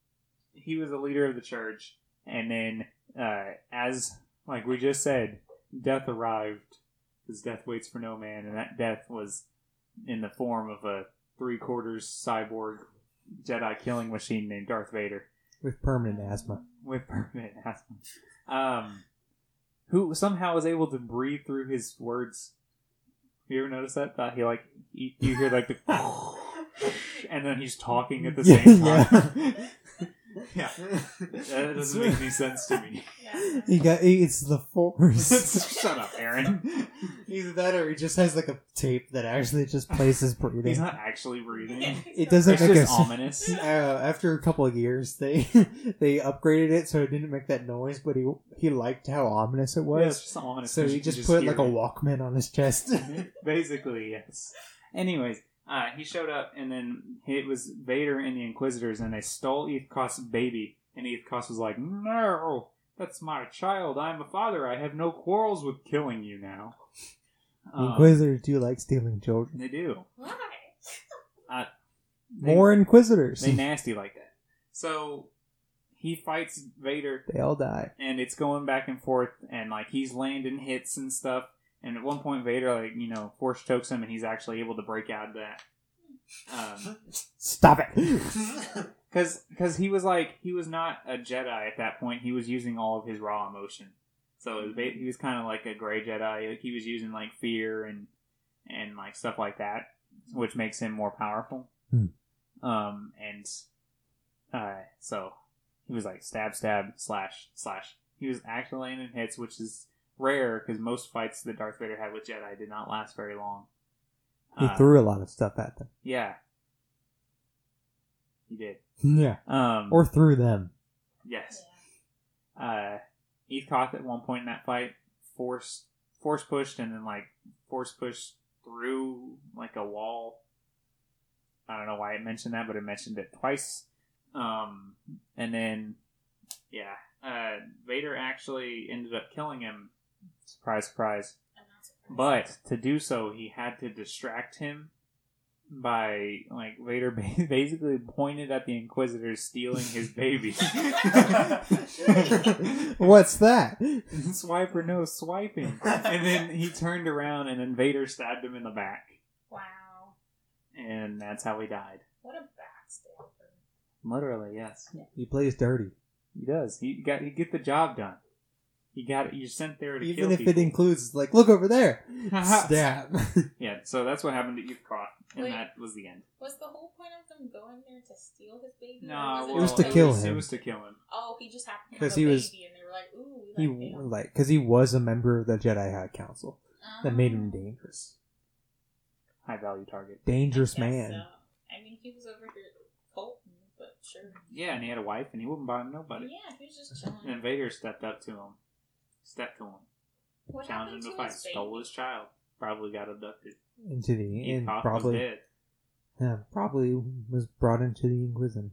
he was a leader of the church, and then, uh, as like we just said, death arrived because death waits for no man, and that death was in the form of a three quarters cyborg Jedi killing machine named Darth Vader With permanent asthma. with permanent asthma. Um, who somehow was able to breathe through his words. You ever notice that? That he like you, you hear like the and then he's talking at the Yeah, same yeah. time. Yeah, that doesn't make any sense to me. Yeah. He got it's the force. Shut up, Aaron. Either that or he just has like a tape that actually just plays his breathing. He's not actually breathing. It doesn't It's make just a ominous. Uh, after a couple of years, they they upgraded it so it didn't make that noise, but he he liked how ominous it Yeah, it's was. just ominous. So 'cause he you can just put hear like a it. Walkman on his chest. Basically, yes. Anyways, uh, he showed up, and then it was Vader and the Inquisitors, and they stole Eth Koth's baby. And Eth Koth was like, "No, that's my child. I'm a father. I have no quarrels with killing you now." The Um, Inquisitors do like stealing children. They do. Why? Uh, they, More Inquisitors. They nasty like that. So he fights Vader, They all die. and it's going back and forth, and like he's landing hits and stuff. And at one point, Vader, like you know, force chokes him, and he's actually able to break out of that. Um, Stop it. because because he was like he was not a Jedi at that point. He was using all of his raw emotion, so it was, ba- he was kind of like a gray Jedi. Like he was using like fear and and like stuff like that, which makes him more powerful. Hmm. Um, and uh, so he was like stab, stab, slash, slash. He was actually landing hits, which is rare because most fights that Darth Vader had with Jedi did not last very long. He Uh, threw a lot of stuff at them. Yeah, he did. Yeah. Um, Or through them. yes. Yeah. Uh, Eth Koth at one point in that fight force force pushed and then like force pushed through like a wall. I don't know why it mentioned that, but it mentioned it twice. Um, and then yeah, uh, Vader actually ended up killing him. Surprise, surprise. I'm not surprised. But to do so, he had to distract him by, like, Vader ba- basically pointed at the Inquisitors stealing his baby. What's that? Swiper no swiping. And then he turned around and then Vader stabbed him in the back. Wow. And that's how he died. What a backstabber. Literally, yes. He plays dirty. He does. He got he get the job done. You got it. You're sent there to Even kill if people. it includes, like, look over there. Stab. Yeah, so that's what happened that you caught, and Wait. that was the end. Was the whole point of them going there to steal his baby? No, or well, It was to kill It him. was to kill him. Oh, he just happened to 'Cause have a he baby, was- and they were like, "Ooh, we He, like him." like, because he was a member of the Jedi High Council. That made him dangerous. High value target. Dangerous I guess man. so. I mean, he was over here Colton, but sure. Yeah, and he had a wife, and he wouldn't bother nobody. Yeah, he was just chilling. And then Vader stepped up to him, stepped to him, What challenged happened him to to fight, his baby? stole his child, probably got abducted. Into the, He and thought was probably, dead. yeah, probably was brought into the Inquisition.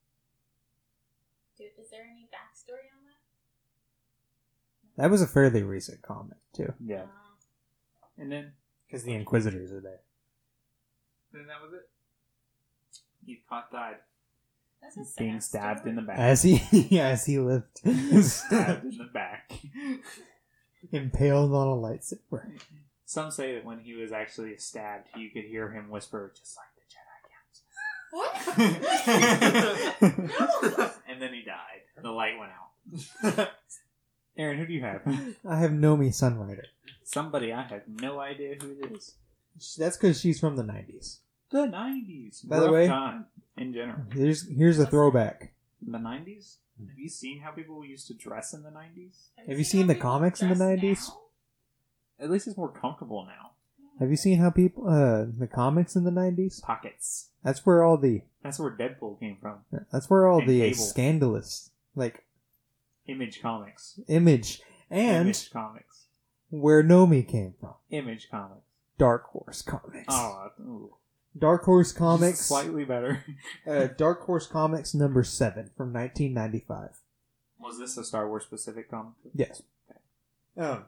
Dude, is there any backstory on that? That was a fairly recent comic, too. Yeah, Uh, and then Because the Inquisitors are there. then that was it. He caught died, that's a sad being stabbed story. in the back. As he, as he lived. Stabbed in the back. Impaled on a lightsaber. Some say that when he was actually stabbed, you could hear him whisper, just like the Jedi What? counts. No! And then he died. The light went out. Aaron, who do you have? I have Nomi Sunrider. Somebody I have no idea who it is. That's because she's from the nineties. The nineties. By the Rough way- time in general. Here's here's a throwback. The nineties? Have you seen how people used to dress in the nineties? Have you seen the how people comics in the dress nineties? now? At least it's more comfortable now. Have you seen how people uh the comics in the nineties? Pockets. That's where all the That's where Deadpool came from. that's where all And the Cable. scandalous like Image Comics. image and Image Comics. where Nomi came from. Image Comics. Dark Horse Comics. Oh, ooh. Dark Horse Just Comics. slightly better. uh, Dark Horse Comics number seven from nineteen ninety-five. Was this a Star Wars specific comic? Yes. Um.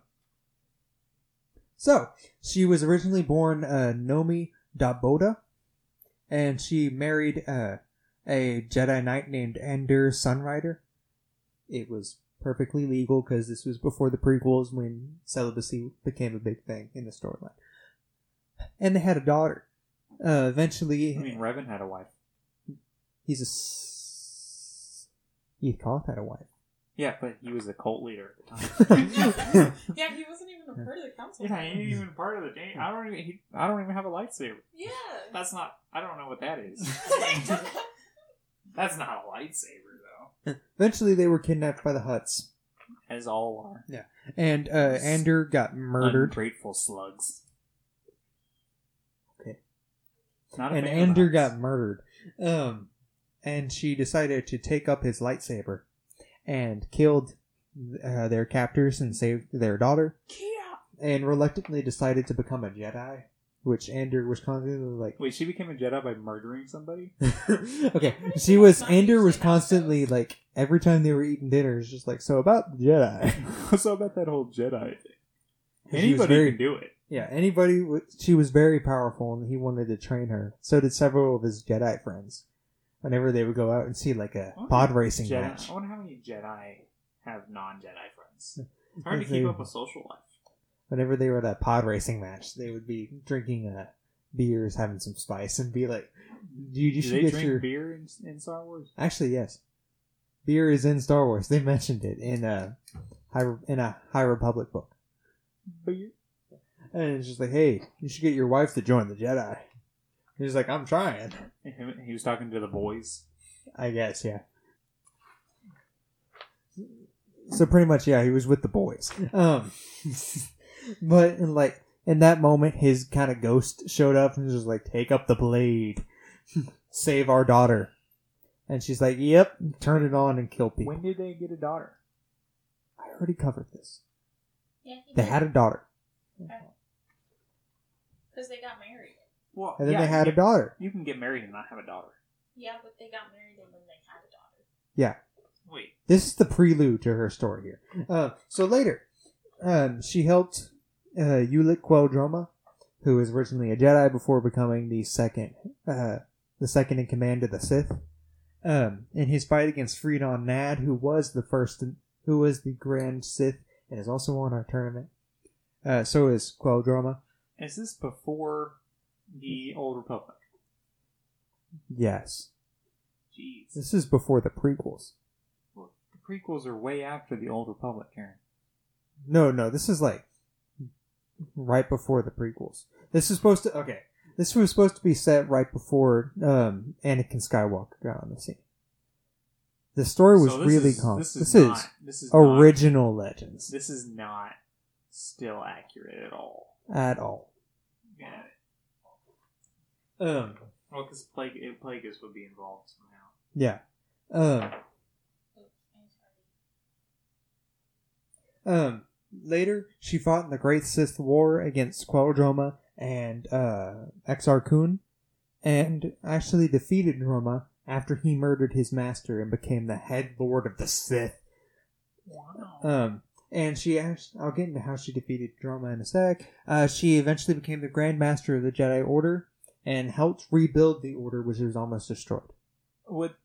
So she was originally born uh, Nomi Daboda, and she married uh, a Jedi Knight named Ender Sunrider. It was perfectly legal because this was before the prequels when celibacy became a big thing in the storyline. And they had a daughter. Uh, eventually, I mean, Revan had a wife. he's a. S- Ethos had a wife. Yeah, but he was a cult leader at the time. Yeah, he wasn't even a part of the council. Yeah, he ain't even part of the game. I don't even. He, I don't even have a lightsaber. Yeah. That's not. I don't know what that is. That's not a lightsaber, though. Eventually, they were kidnapped by the Hutts, As all are. and uh, Ender got murdered. Ungrateful slugs. Okay. Not a And fan of Ender Huts. got murdered. Um, and she decided to take up his lightsaber and killed uh, their captors and saved their daughter. And reluctantly decided to become a Jedi, which Ender was constantly like. Wait, she became a Jedi by murdering somebody? Okay, she was. Ender was constantly like every time they were eating dinner, it's just like, so about the Jedi. What's up about that whole Jedi thing? She was Anybody very- can do it. Yeah, anybody. w- She was very powerful, and he wanted to train her. So did several of his Jedi friends. Whenever they would go out and see like a I wonder pod how racing Jedi, match. I wonder how many Jedi have non-Jedi friends. It's hard to They- keep up a social life. Whenever they were at a pod racing match, they would be drinking uh, beers, having some spice, and be like, "Dude, you Do should they get drink your." beer in, in Star Wars? Actually, yes, beer is in Star Wars. They mentioned it in a High, in a High Republic book, Beer? and it's just like, "Hey, you should get your wife to join the Jedi." He's like, "I'm trying." He was talking to the boys. I guess, yeah. So pretty much, yeah, he was with the boys. Um, but in like in that moment, his kind of ghost showed up and was just like, "Take up the blade, save our daughter." And she's like, "Yep," turn it on and kill people. When did they get a daughter? I already covered this. Yeah, he They did. had a daughter, Because they got married. Well, and then yeah, they had you, a daughter. You can get married and not have a daughter. Yeah, but they got married and then they had a daughter. Yeah, Wait. this is the prelude to her story here. Uh, so later, um, she helped uh, Ulic Queldroma, who was originally a Jedi before becoming the second, uh, the second in command of the Sith, um, in his fight against Freedon Nad, who was the first, who was the Grand Sith, and is also on our tournament. Uh, so is Queldroma. Is this before the Old Republic? Yes, Jeez. this is before the prequels. Well, the prequels are way after the Old Republic, Karen. No, no, this is like right before the prequels. This is supposed to okay. This was supposed to be set right before um, Anakin Skywalker got on the scene. The story was So this really is- com- This This is, is, not, this is not- original Legends This is not still accurate at all. at all. Yeah. Um, Well, because Plague, Plagueis would be involved somehow. yeah. Um, um, later, she fought in the Great Sith War against Queldroma and uh, Exar Kun, and actually defeated Droma after he murdered his master and became the head lord of the Sith. Wow. Um, and she, actually, I'll get into how she defeated Droma in a sec. Uh, she eventually became the Grand Master of the Jedi Order and helped rebuild the Order, which was almost destroyed. What?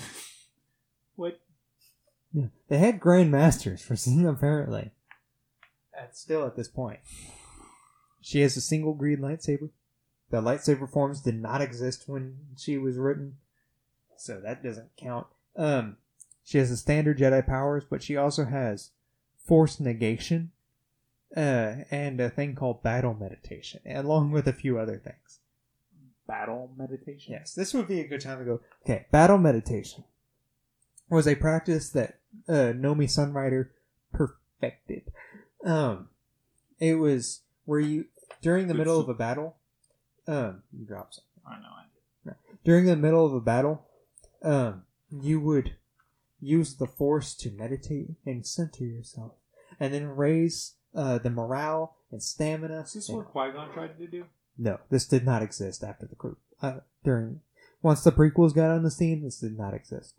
What? Yeah, they had Grand Masters for some apparently. At still at this point, she has a single green lightsaber. The lightsaber forms did not exist when she was written, so that doesn't count. Um, she has the standard Jedi powers, but she also has Force negation, uh, and a thing called battle meditation, along with a few other things. Battle meditation? Yes, this would be a good time to go. Okay, battle meditation was a practice that uh, Nomi Sunrider perfected. Um, it was where you during the Good middle soup. of a battle. Um, you drop something. I know I did. During the middle of a battle, um, you would use the Force to meditate and center yourself, and then raise uh, the morale and stamina. Is this and- what Qui-Gon tried to do? No, this did not exist after the crew. Uh, during once the prequels got on the scene, this did not exist.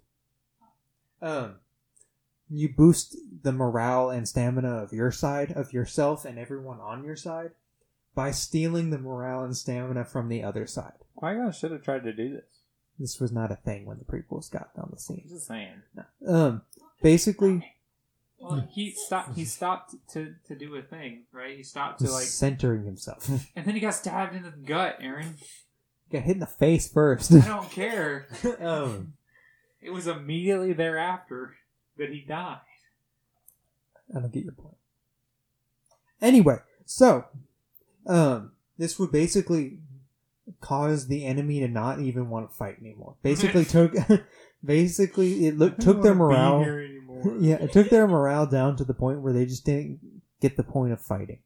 Um, you boost the morale and stamina of your side, of yourself, and everyone on your side by stealing the morale and stamina from the other side. Qui-Gon should have tried to do this. This was not a thing when the prequels got on the I'm scene. just saying. Um, basically, Well, he stopped. He stopped to, to do a thing, right? He stopped to just like, centering himself. and then he got stabbed in the gut. Aaron, Got hit in the face first. I don't care. um, It was immediately thereafter that he died. I don't get your point. Anyway, so um, this would basically cause the enemy to not even want to fight anymore. Basically, took basically it look, took their morale. Yeah, it took their morale down to the point where they just didn't get the point of fighting.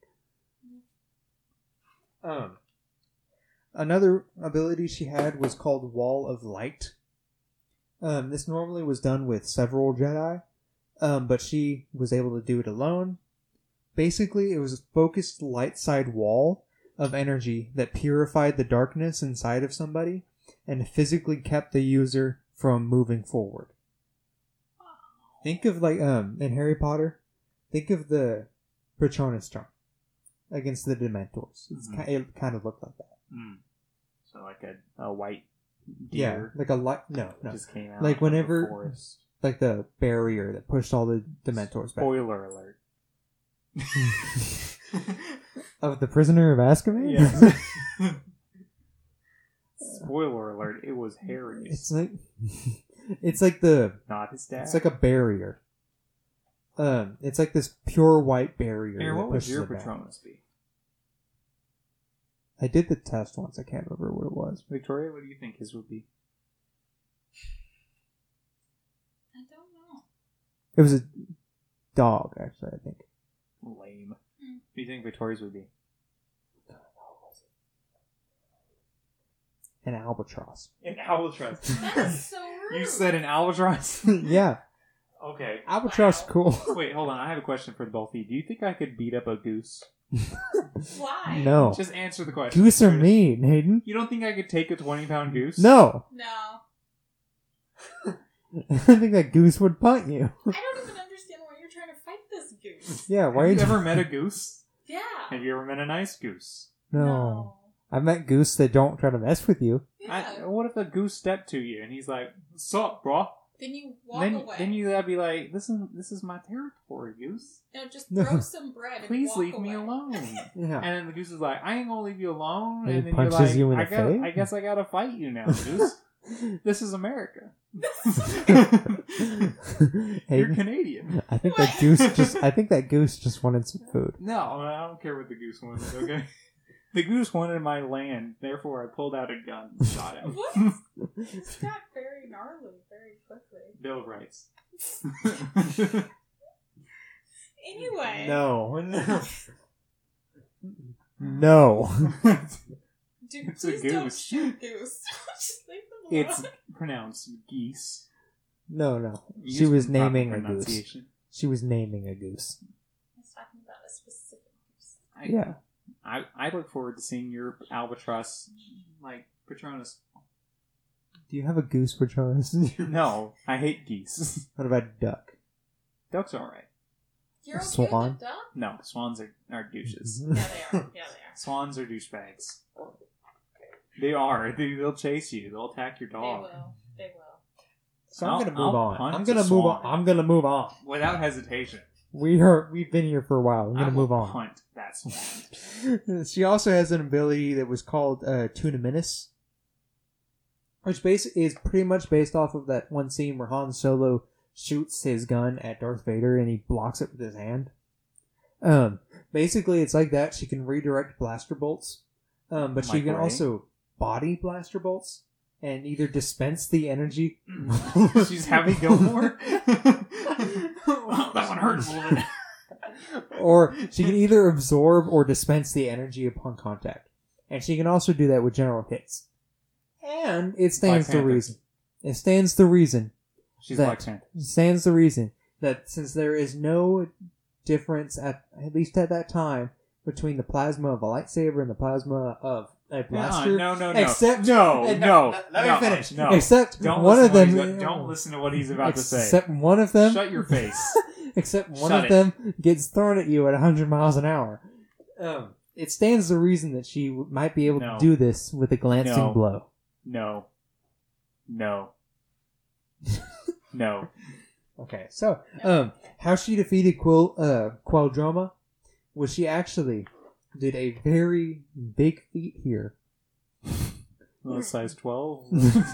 Um, another ability she had was called Wall of Light. Um, this normally was done with several Jedi, um, but she was able to do it alone. Basically, it was a focused light side wall of energy that purified the darkness inside of somebody and physically kept the user from moving forward. Think of like um in Harry Potter, think of the Patronus charm against the Dementors. It's Mhm. ki- it kind of looked like that. Mm. So like a, a white Yeah, deer like a light. No, no, just came out Like of whenever- the forest. like the barrier that pushed all the Dementors back. Spoiler alert. Of the Prisoner of Azkaban. Yeah. Spoiler alert. It was Harry, It's like it's like the not his dad. it's like a barrier. Um, it's like this pure white barrier. Aaron, that what would pushes your it back. Patronus be? I did the test once. I can't remember what it was. Victoria, what do you think his would be? I don't know. It was a dog, actually. I think. Lame. Mm. What do you think Victoria's would be? An albatross. An albatross. That's so rude. You said an albatross? Yeah, Okay. albatross is cool. Wait, hold on. I have a question for both of you. Do you think I could beat up a goose? Why? No, Just answer the question. goose are mean, Hayden. You don't think I could take a twenty pound goose? No, No. I think that goose would punt you. I don't even understand why you're trying to fight this goose. Yeah, Have why? you are ever met a goose? Yeah. Have you ever met a nice goose? No, I've met goose that don't try to mess with you. Yeah. I, what if a goose stepped to you and he's like, "What's up, bro?" then you walk Then, away. then you gotta be like, "This is this is my territory, goose. No, just No. throw some bread and Please walk leave me away. alone." Yeah. And then the goose is like, "I ain't gonna leave you alone." And he And then punches you're like, you in I, the gotta, face? I guess I gotta fight you now, goose. This is America. Hey, You're Canadian. I think that goose just. I think that goose just wanted some food. No, I don't care what the goose wanted, okay? The goose wanted my land, therefore I pulled out a gun and shot him. What? This got very gnarly very quickly. Bill of Rights. Anyway. No, no, no. Dude, It's a please don't goose. shoot goose. Just leave them alone. It's pronounced geese. No, no. Use She was proper naming a goose. pronunciation. She was naming a goose. I was talking about a specific goose. I, Yeah. I, I look forward to seeing your albatross, like, Patronus. Do you have a goose for Jonas? No, I hate geese. What about duck? Duck's alright. You're okay Swan? with the duck? No, swans are, are douches. Yeah, they are. Yeah, they are. Swans are douchebags. They are. They, they'll chase you. They'll attack your They dog. will. They will. So I'm I'll- gonna move I'll on. punt I'm gonna a move swan. on. I'm gonna move on. Without hesitation. We are. We've been here for a while. I'm I gonna will move on. Punt that swan. She also has an ability that was called uh, Tuna Menace, which base is pretty much based off of that one scene where Han Solo shoots his gun at Darth Vader and he blocks it with his hand. Um, basically, it's like that. She can redirect blaster bolts, um, but she can Microwave. also body blaster bolts and either dispense the energy. She's Happy Gilmore. Oh, that one hurt a little bit. Or she can either absorb or dispense the energy upon contact. And she can also do that with general hits. And it stands Black to Panther. reason. It stands to reason. She's that, Black Panther. It stands to reason that since there is no difference, at at least at that time, between the plasma of a lightsaber and the plasma of a blaster. No, no, no, Except, no, uh, no. Let, let no, me finish. No. Except Don't one listen of to what them. he's about- don't listen to what he's about to say. Except one of them. Shut your face. Except one Shut of it. them gets thrown at you at one hundred miles an hour. Um, it stands to reason that she w- might be able No. to do this with a glancing No. blow. No. No. No. Okay, so um, how she defeated Quil uh, Qualdroma was she actually did a very big feat here. Well, size twelve?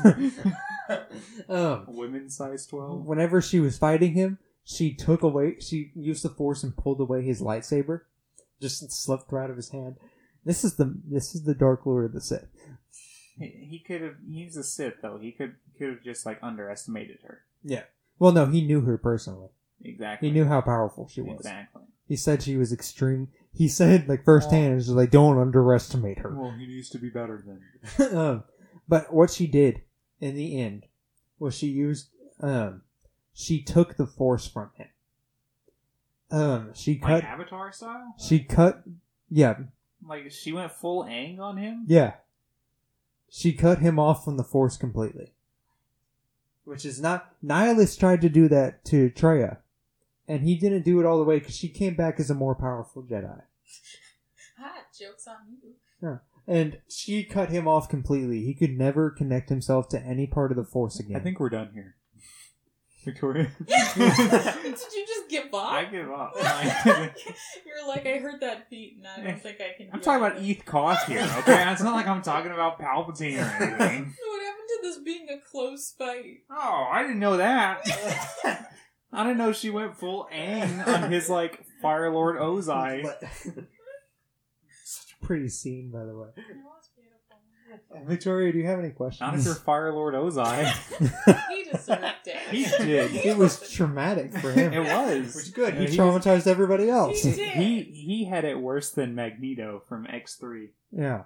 um, Women's size twelve? whenever she was fighting him, she took away, she used the force and pulled away his lightsaber, just slipped right out of his hand. This is the this is the Dark Lord of the Sith. He, he could have. He's a Sith, though. He could could have just like underestimated her. Well, no, he knew her personally. Exactly. He knew how powerful she was. Exactly. He said she was extreme. He said, like, firsthand, it was like, don't underestimate her. Well, he needs to be better than. um, but what she did in the end was she used, um, she took the force from him. Um, she Like cut, Avatar style? she cut, yeah, Like she went full Aang on him? yeah. She cut him off from the force completely. Which is not, Nihilus tried to do that to Traya. And he didn't do it all the way because she came back as a more powerful Jedi. Ah, joke's on you. And she cut him off completely. He could never connect himself to any part of the Force again. I think we're done here. Victoria? Did you just give up? I give up. You're like, I heard that beat, and I don't think I can. I'm do talking about it. Eth Koth here, okay? It's not like I'm talking about Palpatine or anything. What happened to this being a close fight? Oh, I didn't know that. I didn't know she went full Aang on his, like, Fire Lord Ozai. Such a pretty scene, by the way. It was beautiful. Victoria, do you have any questions? Not if you're Fire Lord Ozai. He deserved it. He did. It was traumatic for him. It was. Which is good. Yeah, He he traumatized everybody else. He did. He he had it worse than Magneto from X three. Yeah.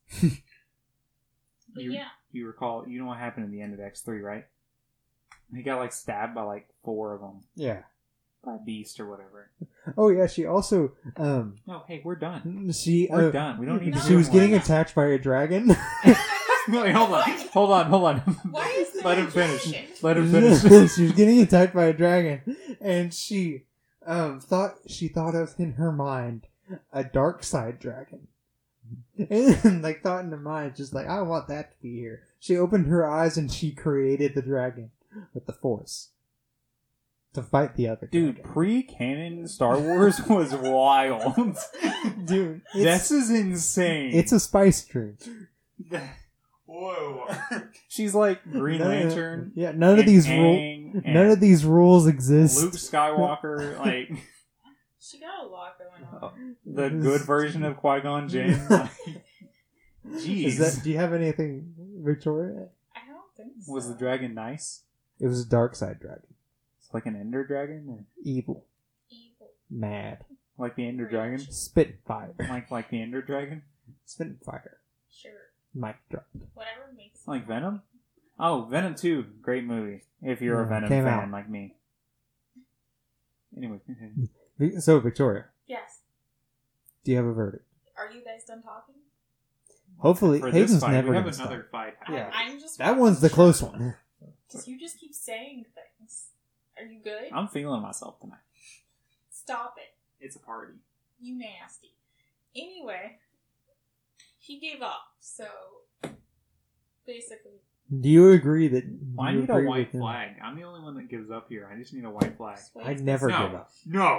But You, yeah. you recall, you know what happened at the end of X three, right? He got, like, stabbed by, like, four of them. Yeah. By Beast or whatever. Oh, yeah, she also, um, No, hey, we're done. she, We're uh, done. We don't need to she do was more. getting attacked by a dragon. Wait, hold on. Hold on, hold on. Why is there Let a him finish. dragon? Let him finish. She was getting attacked by a dragon, and she, um, thought, she thought of, in her mind, a dark side dragon. And, like, thought in her mind, just like, I want that to be here. She opened her eyes and she created the dragon with the Force to fight the other Dude, dragon. pre-canon Star Wars was wild. Dude, This it's, is insane. it's a spice dream. Whoa. She's like Green None of- Lantern. yeah, none of and these rules. Aang None and of these rules exist. Luke Skywalker, like She got a lot going on. the good version of Qui-Gon Jinn. Like, jeez. Is that? Do you have anything, Victoria? I don't think so. Was the dragon nice? It was a dark side dragon. It's like an Ender dragon, or Evil, evil? mad, like the Ender dragon, spitting fire, like like the Ender dragon, spitting fire. Sure. Mic drop. Whatever makes like you Venom. Oh, Venom two, great movie. If you're a Yeah, Venom came fan out. like me. Anyway, continue. Vi- So, Victoria, Yes. do you have a verdict? Are you guys done talking? Hopefully, for Hayden's this fight, never we have going to another stop. fight. Yeah. I, I'm just. That one's the close one. Because you just keep saying things. Are you good? I'm feeling myself tonight. Stop it. It's a party. You nasty. Anyway, he gave up. So basically, Do you agree that? Well, I you need a agree white with him? flag. I'm the only one that gives up here. I just need a white flag. Sway I is never No. give up. No.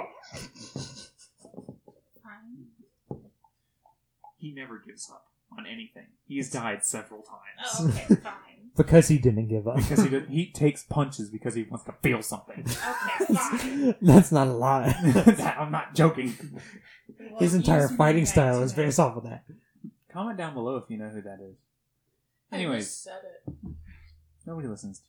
fine. He never gives up on anything. He's died several times. Oh, okay, fine. Because he didn't give up. Because he does, he takes punches because he wants to feel something. Okay, fine. That's not a lie. I'm not joking. Well, His you entire used to fighting be that style is today. based off of that. Comment down below if you know who that is. I Anyways, just said it. nobody listens to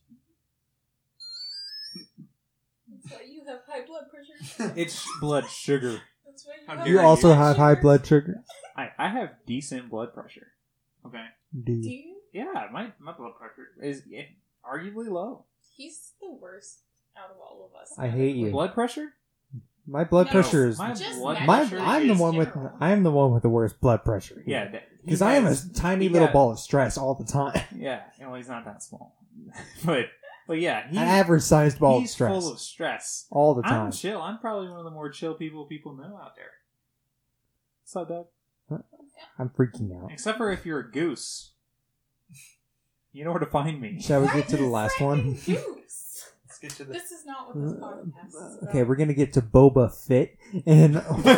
That's why you have high blood pressure. you. It's blood sugar. That's why you How have dare You high you. also blood have high sugar. blood sugar. I, I have decent blood pressure. Okay. Do Do you? you? Yeah, my, my blood pressure is eh, arguably low. He's the worst out of all of us. I hate you. Blood pressure? My blood No, pressure is. My Just blood My, pressure I'm the is- one with. general. I am the one with the worst blood pressure. Yeah, that- he Because I am a has- tiny he little got- ball of stress all the time. Yeah, well, he's not that small, but but yeah, he's, An average sized ball of he's stress full of stress. all the I'm time. chill. I'm probably one of the more chill people people know out there. What's up, Doug? I'm freaking out. Except for if you're a goose, you know where to find me. Shall we Why get to the you last friggin' one? goose? Let's get to the. This is not what this podcast is about. Okay, we're gonna get to Boba Fett, and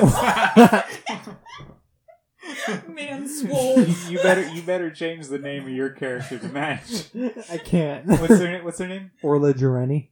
Man swole. you better you better change the name of your character to match. I can't. What's their na- What's their name? Orla Jareni.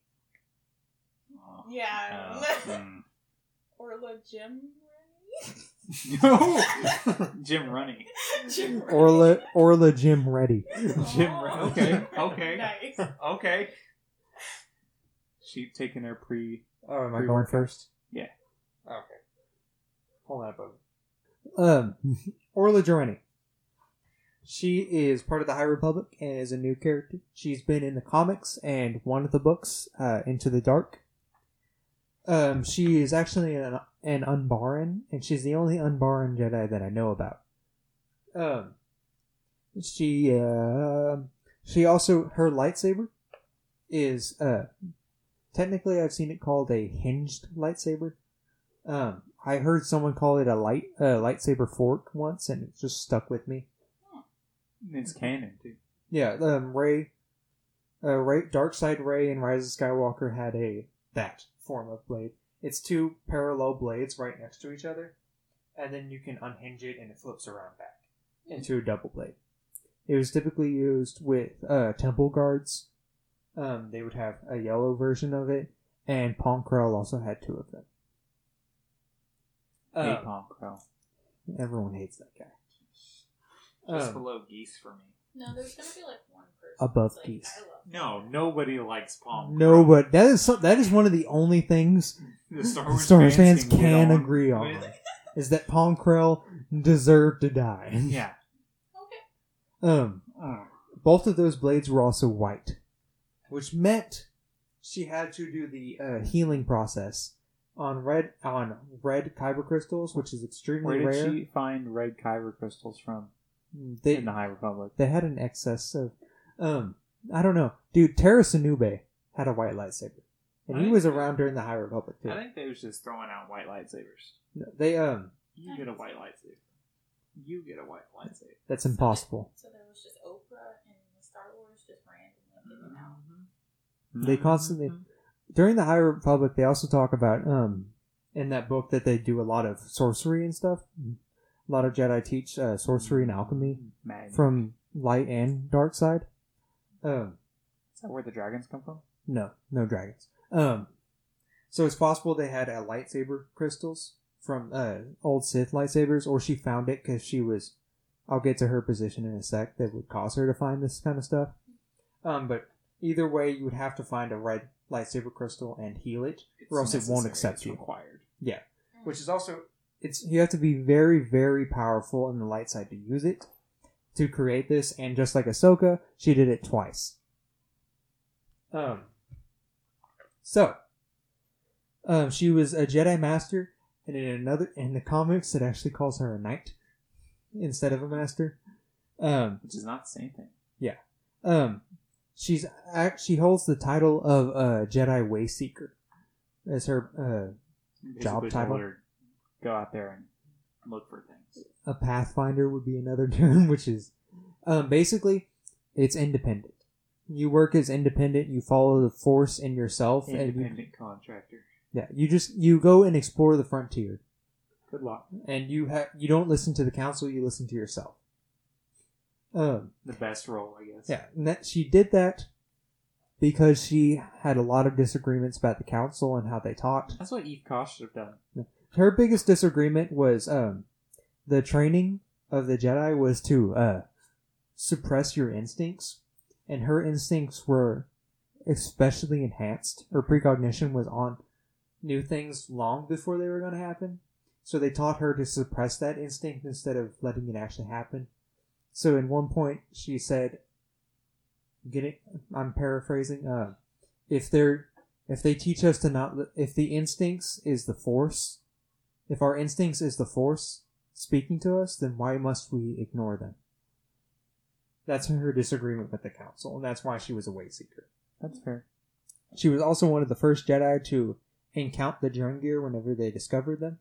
Yeah. Uh, mm. Orla Jim. No, Jim Runny. Jim. Orla Orla Jim Reddy. Jim. Run- Okay, okay, Nice. okay. She taking her pre. Oh, am I Pre-workout. going first? Yeah. Okay. Hold on, Boba. Um, Orla Jareni. She is part of the High Republic and is a new character. She's been in the comics and one of the books, uh, Into the Dark. Um, she is actually an, an Unbaran, and she's the only Unbaran Jedi that I know about. Um, she, uh, she also, her lightsaber is, uh, technically I've seen it called a hinged lightsaber. Um, I heard someone call it a light, uh, lightsaber fork once, and it just stuck with me. It's canon too. Yeah, um, Ray, uh, Ray, Darkseid Ray and Rise of Skywalker had a that form of blade. It's two parallel blades right next to each other, and then you can unhinge it and it flips around back into a double blade. It was typically used with uh, temple guards. Um, they would have a yellow version of it, and Pong Krell also had two of them. Hate Um, Palm Crow. everyone hates that guy. Just Um, below geese for me. No, there's gonna be like one person Above that's like, geese. I love No, nobody likes Palm Crow. No, but that is so, that is one of the only things The Star Wars, Star Wars fans get can on agree on. with. Is that Pong Krell deserved to die. Yeah. Okay. Um, Mm. both of those blades were also white, which meant she had to do the uh, healing process on red on red kyber crystals, which is extremely Where did rare. she find red kyber crystals from They in the High Republic? they had an excess of, um, I don't know, dude. Terra Sanube had a white lightsaber, and he Right. was around during the High Republic too. I think they was just throwing out white lightsabers. They um, You get a white lightsaber. You get a white lightsaber. that's impossible. So there was just Oprah and the Star Wars just randomly giving out. They constantly during the High Republic. They also talk about um in that book that they do a lot of sorcery and stuff. A lot of Jedi teach uh, sorcery and alchemy Mag- from light and dark side. Um, Is that where the dragons come from? no, no dragons. Um, so it's possible they had a lightsaber crystals from uh, old Sith lightsabers, or she found it because she was. I'll get to her position in a sec. That would cause her to find this kind of stuff. Um, but either way, you would have to find a red lightsaber crystal and heal it, It's or else it won't necessary, accept it's you. required. Yeah, which is also it's you have to be very, very powerful in the light side to use it to create this. And just like Ahsoka, she did it twice. Um. So, um, she was a Jedi Master, and in another in the comics, it actually calls her a Knight instead of a Master. Um, Which is not the same thing. um, she's act, she holds the title of uh, Jedi Wayseeker as her uh, Job Basically title? told her, go out there and look for things. a Pathfinder would be another term, which is um, basically it's independent. You work as independent. You follow the Force in yourself, and you, Independent contractor. yeah, you just you go and explore the frontier, Good luck. and you have you don't listen to the council. You listen to yourself. Um, The best role, I guess. yeah, and that she did that because she had a lot of disagreements about the council and how they taught. That's what Eve Kosh should have done. Her biggest disagreement was um, the training of the Jedi was to uh, suppress your instincts, and her instincts were especially enhanced. Her precognition was on new things long before they were going to happen, so they taught her to suppress that instinct instead of letting it actually happen. So in one point, she said, "Get it?" I'm paraphrasing. Uh, if they're if they teach us to not, li- if the instincts is the Force, if our instincts is the Force speaking to us, then why must we ignore them? That's her disagreement with the Council, and that's why she was a Wayseeker. That's fair. She was also one of the first Jedi to encounter the Drengir whenever they discovered them.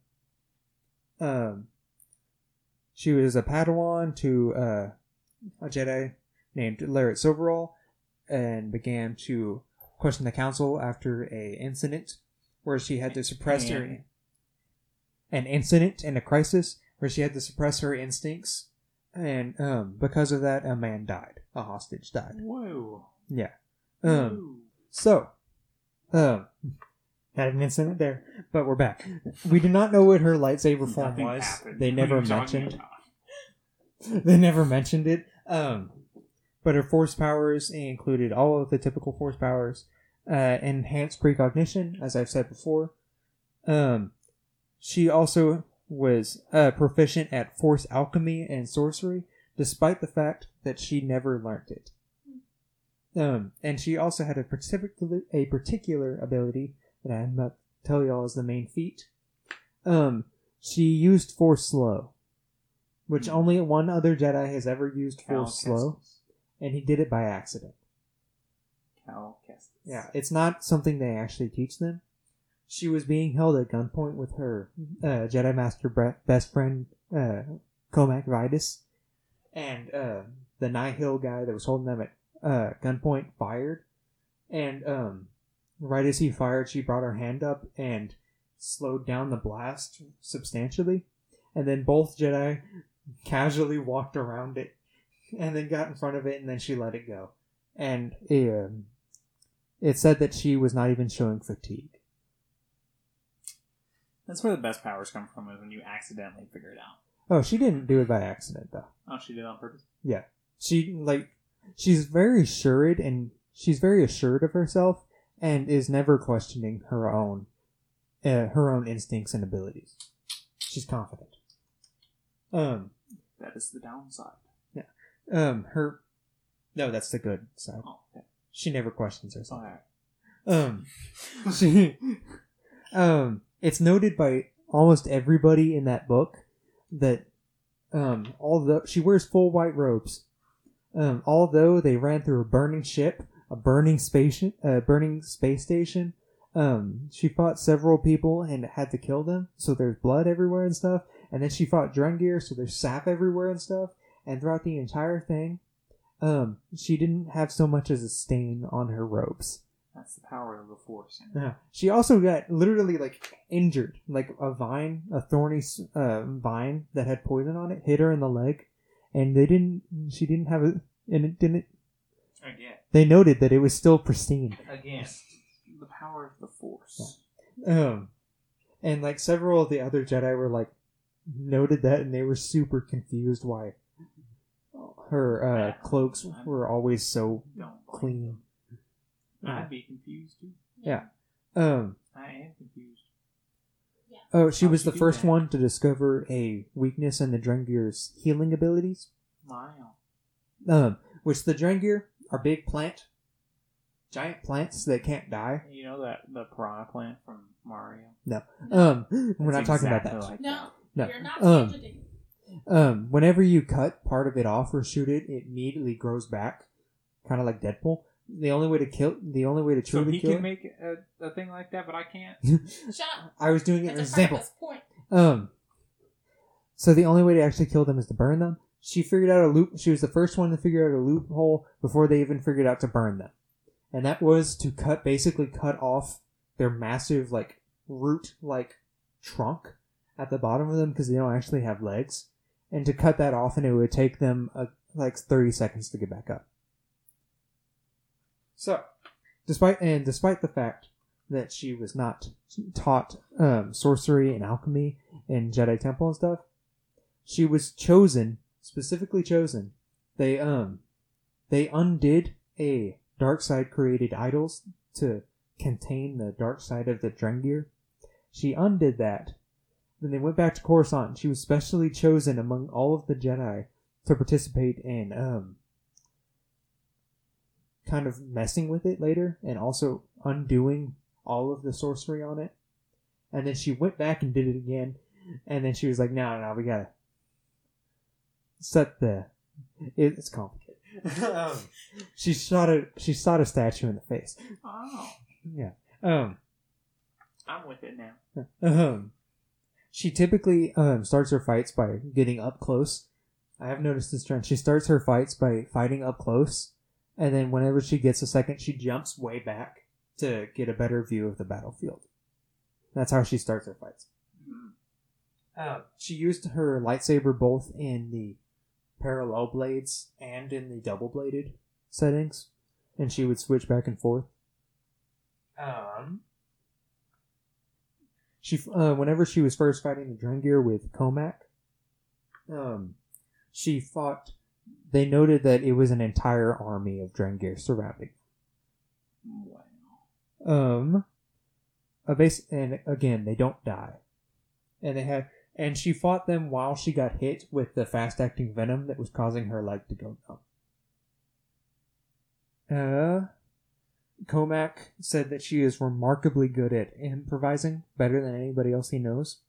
Um, she was a Padawan to uh, a Jedi named Larrett Silverall, and began to question the Council after a incident where she had to suppress her And- an incident and a crisis where she had to suppress her instincts, and um, because of that, a man died. A hostage died. Whoa. Yeah. Um. So, um, had an incident there, but we're back. We do not know what her lightsaber form Nothing was. happened. They What never are you talking mentioned. about? They never mentioned it. Um, but her force powers included all of the typical force powers, uh, enhanced precognition, as I've said before. Um, she also was uh, proficient at force alchemy and sorcery, despite the fact that she never learnt it. Um, and she also had a particular a particular ability that I'm about to tell y'all is the main feat. Um, she used force slow, which Hmm. only one other Jedi has ever used Cal force slow, Kestis. and he did it by accident. Cal Kestis. Yeah, it's not something they actually teach them. She was being held at gunpoint with her uh, Jedi Master bre- best friend, uh, Comac Vitus, and uh, the Nihil guy that was holding them at uh, gunpoint fired. And um, right as he fired, she brought her hand up and slowed down the blast substantially. And then both Jedi casually walked around it and then got in front of it, and then she let it go. And um, it said that she was not even showing fatigue. That's where the best powers come from, is when you accidentally figure it out. Oh, she didn't do it by accident, though. Oh, she did it on purpose? Yeah. She, like, she's very assured, and she's very assured of herself, and is never questioning her own, uh, her own instincts and abilities. She's confident. Um, That is the downside. um, her, no, that's the good side. Oh, okay. She never questions herself. Alright. Um, she, um, it's noted by almost everybody in that book that, um, although she wears full white robes, um, although they ran through a burning ship, a burning space, uh, burning space station, um, she fought several people and had to kill them, so there's blood everywhere and stuff, and then she fought Drengir, so there's sap everywhere and stuff, and throughout the entire thing, um, she didn't have so much as a stain on her robes. That's the power of the Force. Yeah. She also got literally like injured, like a vine, a thorny uh, vine that had poison on it, hit her in the leg, and they didn't. She didn't have a, and it didn't. Again. They noted that it was still pristine. Again. The power of the Force. Um, and like several of the other Jedi were like noted that, and they were super confused why her uh, cloaks were always so Don't clean. I'd be confused too. Yeah. Um. I am confused. Oh, she How'd was she the do first that? one to discover a weakness in the Drengir's healing abilities. Wow. Um, which the Drengir are big plant, giant plants that can't die. You know that the piranha plant from Mario? Um, we're not It's talking about exactly that. like No, No. you're not Um, tangenting. Um, whenever you cut part of it off or shoot it, it immediately grows back, kind of like Deadpool. The only way to kill, the only way to So truly he kill can it. make a, a thing like that, but I can't. Shut up. I was doing it as an That's a example. purpose point. Um, so the only way to actually kill them is to burn them. She figured out a loop. She was the first one to figure out a loophole before they even figured out to burn them, and that was to cut, basically cut off their massive like root like trunk at the bottom of them because they don't actually have legs, and to cut that off, and it would take them uh, like thirty seconds to get back up. So, despite and despite the fact that she was not taught um, sorcery and alchemy in Jedi Temple and stuff, she was chosen, specifically chosen. They um, they undid a dark side created idols to contain the dark side of the Drengir. She undid that. Then they went back to Coruscant. She was specially chosen among all of the Jedi to participate in um, kind of messing with it later and also undoing all of the sorcery on it. And then she went back and did it again. And then she was like, no, no, we gotta set the... It, it's complicated. um, she shot a she shot a statue in the face. Oh. Yeah. Um. I'm with it now. Um. She typically um starts her fights by getting up close. I have noticed this trend. She starts her fights by fighting up close, and then whenever she gets a second, she jumps way back to get a better view of the battlefield. That's how she starts her fights. Uh, she used her lightsaber both in the parallel blades and in the double bladed settings, and she would switch back and forth. Um, she uh, whenever she was first fighting the Drengir with Comac, um, she fought. They noted that it was an entire army of Drengir surrounding. Wow. Um, a base, and again, they don't die, and they had. And she fought them while she got hit with the fast-acting venom that was causing her leg to go numb. Uh, Comac said that she is remarkably good at improvising, better than anybody else he knows.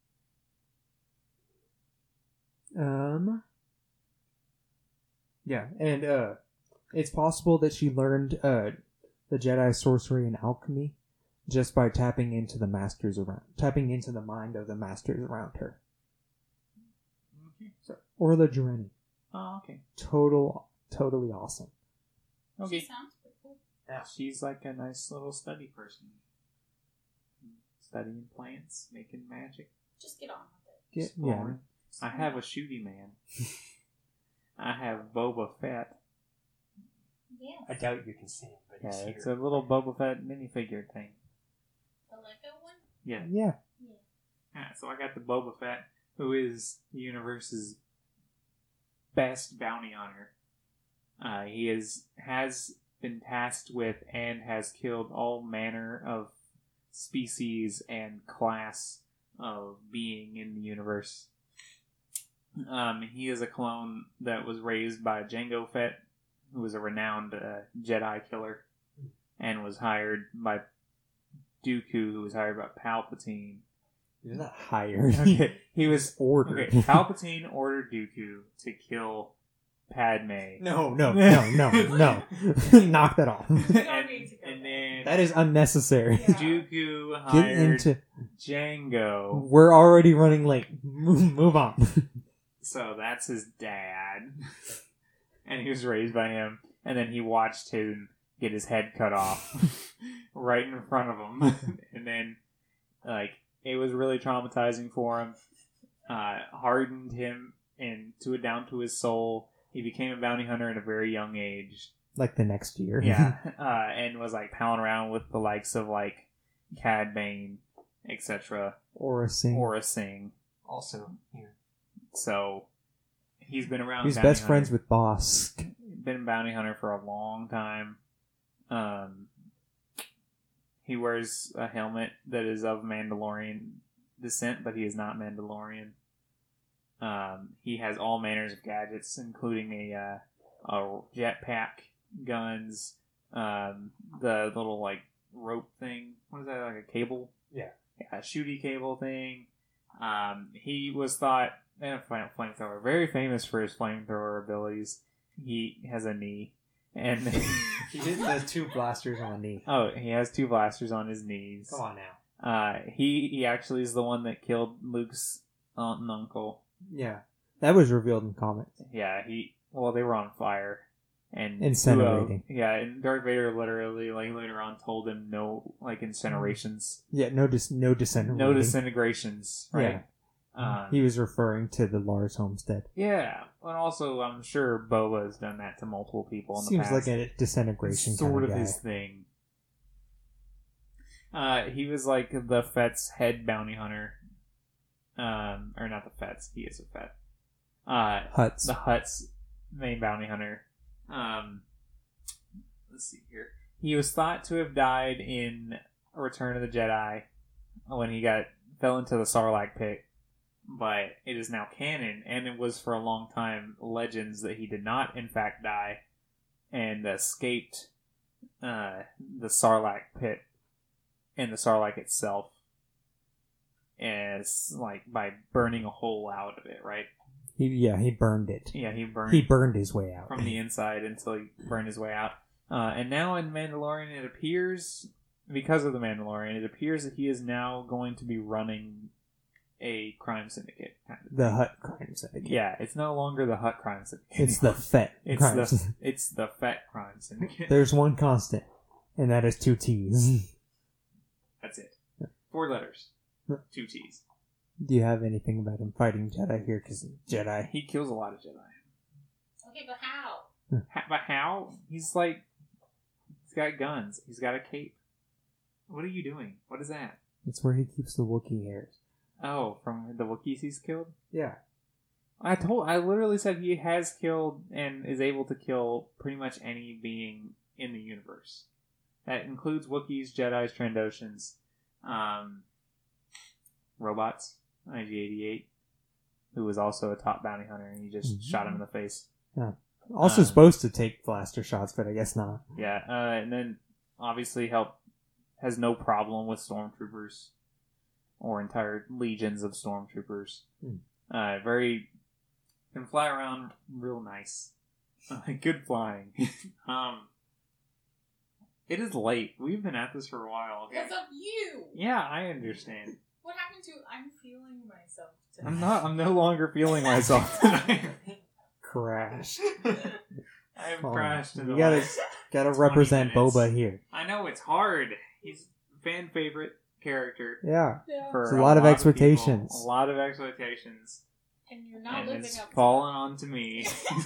Um, yeah, and uh, it's possible that she learned uh the Jedi sorcery and alchemy just by tapping into the masters around, tapping into the mind of the masters around her. Okay. So, Orla Jareni. Oh, okay. Total, totally awesome. Okay. She sounds pretty cool. Yeah. She's like a nice little study person. Studying plants, making magic. Just get on with it. Get, yeah. Exploring. I have a shooty man. I have Boba Fett. Yeah. I doubt you can see him, but Yeah, he's it's here. a little Boba Fett minifigure thing. The Lego one? Yeah. Yeah. Yeah, so I got the Boba Fett, who is the universe's best bounty hunter. Uh, he is has been tasked with and has killed all manner of species and class of being in the universe. Um, he is a clone that was raised by Jango Fett, who was a renowned uh, Jedi killer, and was hired by Dooku, who was hired by Palpatine. He's not hired. Okay, he was ordered. Okay, Palpatine ordered Dooku to kill Padme. No, no, no, no, no. Knock that off. and, need to go and then That is unnecessary. Yeah. Dooku Get hired into. Django. We're already running late. Move, move on. So that's his dad. And he was raised by him. And then he watched him get his head cut off right in front of him. And then, like, it was really traumatizing for him. Uh, hardened him and to it down to his soul. He became a bounty hunter at a very young age. Like the next year. Yeah, uh, and was like palling around with the likes of like Cad Bane, et cetera. Aura Singh. Aura Singh. Also here. So he's been around. He's bounty best hunter. friends with Boss. Been a bounty hunter for a long time. Um, he wears a helmet that is of Mandalorian descent, but he is not Mandalorian. Um, he has all manners of gadgets, including a uh, a jetpack, guns, um, the little like rope thing. What is that? Like a cable? Yeah. Yeah, a shooty cable thing. Um, he was thought and a flame- flamethrower, very famous for his flamethrower abilities. He has a knee, and He did the two blasters on the knee. oh, he has two blasters on his knees. Come on now. Uh, he he actually is the one that killed Luke's aunt and uncle. Yeah. That was revealed in comics. Yeah, he well they were on fire and Incinerating. Luo- yeah, and Darth Vader literally like later on told him no like incinerations, Yeah, no dis- no disintegrating. no disintegrations, right? Um, He was referring to the Lars Homestead. yeah, and also I'm sure Boba has done that to multiple people in the Seems past. like a disintegration It's sort kind of of guy. his thing. Uh, he was like the Fett's head bounty hunter. Um, or not the Fett's, he is a Fett. Uh, Huts. the Hutt's main bounty hunter. Um, let's see here. He was thought to have died in Return of the Jedi when he got fell into the Sarlacc pit, but it is now canon, and it was for a long time legends that he did not, in fact, die and escaped uh, the Sarlacc pit and the Sarlacc itself, as like by burning a hole out of it, right? He, yeah, he burned it. Yeah, he burned. He burned his way out. from the inside until he burned his way out. Uh, and now in Mandalorian, it appears, because of the Mandalorian, it appears that he is now going to be running a crime syndicate. Kind of The thing. Hut crime syndicate. Yeah, it's no longer the Hut crime syndicate. It's the Fett it's crime the syndicate. it's the Fett crime syndicate. There's one constant, and that is two T's. That's it. Four letters, two T's. Do you have anything about him fighting Jedi here? Because Jedi. He kills a lot of Jedi. Okay, but how? Ha- but how? He's like, he's got guns. He's got a cape. What are you doing? What is that? It's where he keeps the Wookiee hairs. Oh, from the Wookiees he's killed? Yeah. I told, I literally said he has killed and is able to kill pretty much any being in the universe. That includes Wookiees, Jedis, Trandoshans, um, robots, I G eighty-eight, who was also a top bounty hunter, and he just Mhm. shot him in the face. Also Um, supposed to take blaster shots, but I guess not. Yeah, uh, and then obviously help has no problem with stormtroopers or entire legions of stormtroopers. Hmm. Uh, very can fly around real nice. Uh, good flying. um, it is late. We've been at this for a while. Okay? Because of you! Yeah, I understand. What happened to I'm feeling myself today? I'm not. I'm no longer feeling myself tonight. Crashed. I have Come on. crashed in the You gotta last gotta twenty represent minutes. Boba here. I know it's hard. He's a fan favorite character. Yeah. Yeah. For It's a lot of people. expectations. A lot of expectations. And you're not and living it's up to fallen onto me.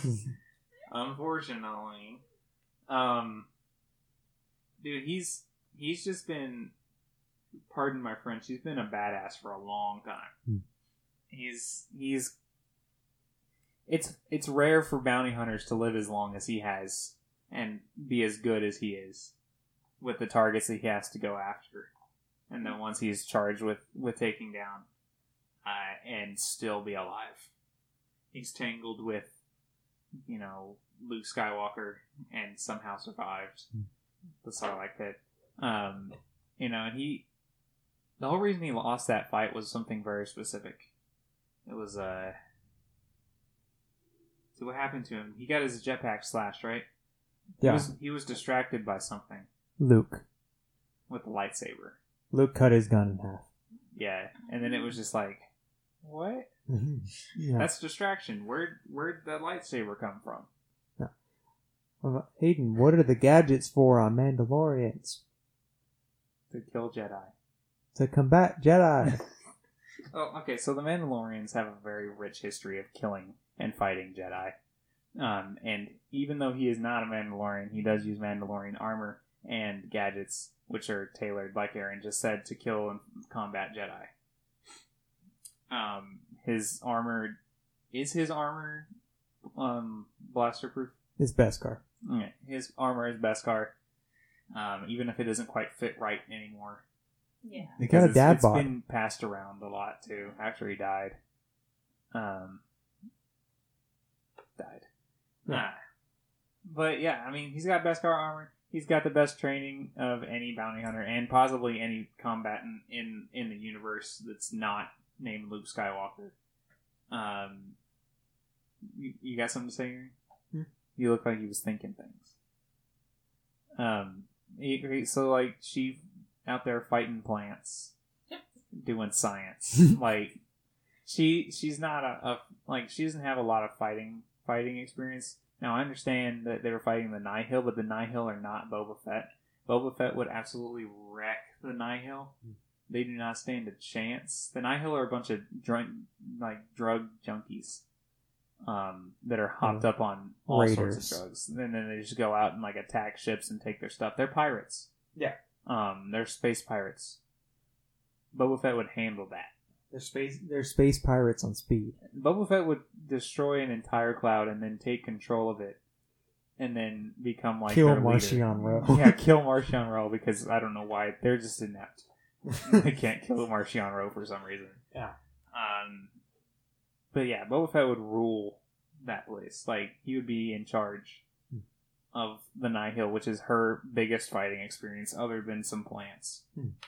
Unfortunately. Um Dude, he's he's just been, pardon my French, he's been a badass for a long time. Hmm. He's he's it's it's rare for bounty hunters to live as long as he has and be as good as he is with the targets that he has to go after. And then once he's charged with, with taking down uh, and still be alive. He's tangled with, you know, Luke Skywalker and somehow survived the Sarlacc pit. Um, you know, and he, the whole reason he lost that fight was something very specific. It was, uh, see what happened to him. He got his jetpack slashed, right? He Yeah. was, he was distracted by something Luke. with the lightsaber. Luke cut his gun in half. Yeah, and then it was just like, what? Yeah. That's distraction. Where where'd the lightsaber come from? Well, Hayden, what are the gadgets for on Mandalorians? To kill Jedi. To combat Jedi. Oh, okay. So the Mandalorians have a very rich history of killing and fighting Jedi. Um, and even though he is not a Mandalorian, he does use Mandalorian armor and gadgets, which are tailored, like Aaron just said, to kill and combat Jedi. Um, his armor is his armor um, blaster proof. His Beskar. Okay. His armor is Beskar, um, even if it doesn't quite fit right anymore. Yeah. He got a it's, dad it's bod. been passed around a lot too after he died. Um, died. Yeah. Ah. But yeah, I mean, he's got Beskar armor. He's got the best training of any bounty hunter and possibly any combatant in, in the universe that's not named Luke Skywalker. Um, you, you got something to say here? Hmm. You look like he was thinking things. Um, he, he- so like she out there fighting plants, doing science. like she she's not a, a like she doesn't have a lot of fighting fighting experience. Now I understand that they were fighting the Nihil, but the Nihil are not Boba Fett. Boba Fett would absolutely wreck the Nihil. They do not stand a chance. The Nihil are a bunch of drunk, like drug junkies, um, that are hopped Yeah. up on all Raiders. sorts of drugs, and then they just go out and like attack ships and take their stuff. They're pirates. Yeah. Um, they're space pirates. Boba Fett would handle that. They're space. They're space pirates on speed. Boba Fett would destroy an entire cloud and then take control of it, and then become like Kill their leader. Marchion Ro. Yeah, kill Marchion Ro because I don't know why they're just inept. They can't kill Marchion Ro for some reason. Yeah. Um. But yeah, Boba Fett would rule that place. Like he would be in charge of the Nihil, which is her biggest fighting experience, other than some plants.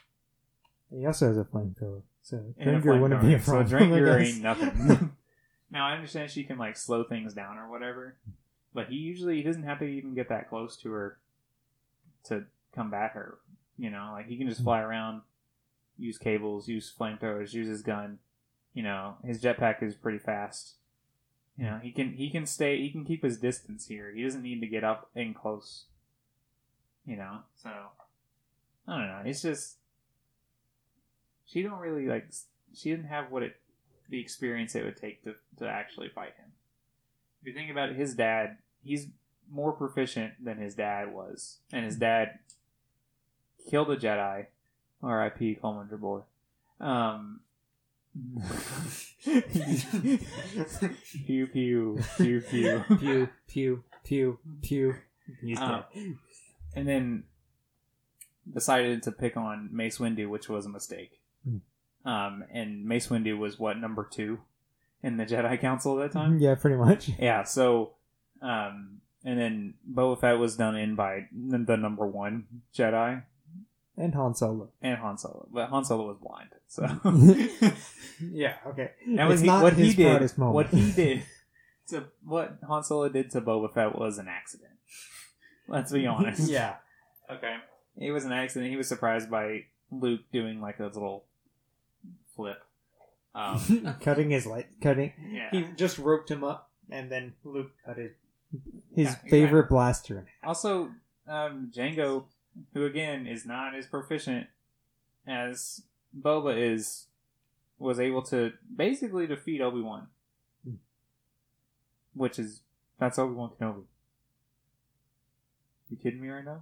He also has a flamethrower, so And a Drinker wouldn't be a flamethrower. problem. So Drinker I guess. ain't nothing. Now I understand she can like slow things down or whatever, but he usually he doesn't have to even get that close to her to combat her. You know, like he can just fly around, use cables, use flamethrowers, use his gun. You know, his jetpack is pretty fast. You know, he can he can stay he can keep his distance here. He doesn't need to get up in close. You know, so I don't know. It's just she don't really like. She didn't have what it the experience it would take to to actually fight him. If you think about it, his dad he's more proficient than his dad was, and his dad killed a Jedi. R I P Coleman Jabor. Um. pew pew pew pew. Pew pew pew pew. He's Uh, dead. and then decided to pick on Mace Windu, which was a mistake. Hmm. Um, and Mace Windu was what, number two in the Jedi Council at that time? Yeah, pretty much. Yeah, so, um, and then Boba Fett was done in by the number one Jedi And Han Solo. and Han Solo, but Han Solo was blind, so. Yeah, okay. That was It's he, not what his he did. proudest moment. What he did to what Han Solo did to Boba Fett was an accident. Let's be honest. Yeah. Okay. It was an accident. He was surprised by Luke doing like a little flip. Um, Cutting his light. Cutting. yeah. He just roped him up, and then Luke cut it. His Yeah, favorite exactly. blaster. Also, um, Django, who again is not as proficient as Boba is, was able to basically defeat Obi-Wan. Hmm. Which is, that's Obi-Wan Kenobi. You kidding me right now?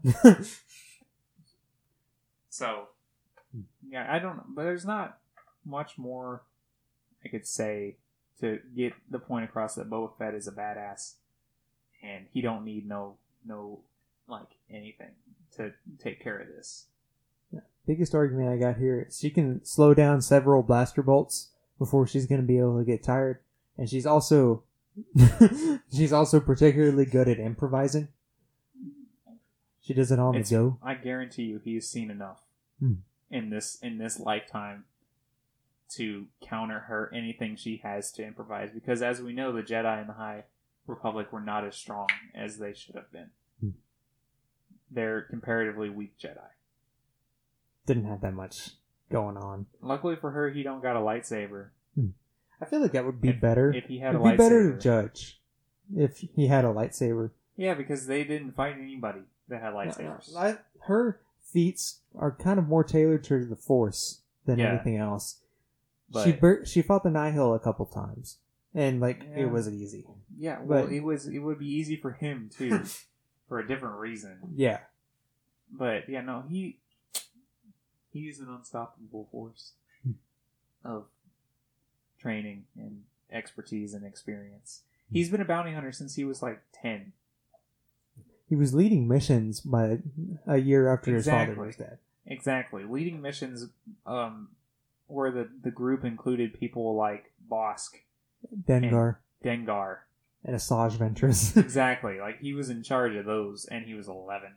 So, yeah, I don't know. But there's not much more I could say to get the point across that Boba Fett is a badass. And he don't need no, no, like, anything to take care of this. Biggest argument I got here is she can slow down several blaster bolts before she's going to be able to get tired, and she's also she's also particularly good at improvising. She does it on It's- the go. I guarantee you he's seen enough Hmm. in this in this lifetime to counter her anything she has to improvise, because as we know, the Jedi and the High Republic were not as strong as they should have been. Hmm. They're comparatively weak Jedi. Didn't have that much going on. Luckily for her, he don't got a lightsaber. I feel like that would be If- better. if he had It'd a be better to lightsaber. judge if he had a lightsaber. Yeah, because they didn't fight anybody that had lightsabers. I- her feats are kind of more tailored to the Force than Yeah. anything else. But- she bur- she fought the Nihil a couple times, and like Yeah. it was easy. Yeah, well, But- it was. It would be easy for him too, for a different reason. Yeah, But yeah, no, he he's an unstoppable force of training and expertise and experience. He's been a bounty hunter since he was like ten. he was leading missions by a year after his Exactly. father was dead. Exactly. Leading missions um, where the, the group included people like Bosk, Dengar Dengar. and Asajj Ventress. Exactly. Like, he was in charge of those, and he was eleven.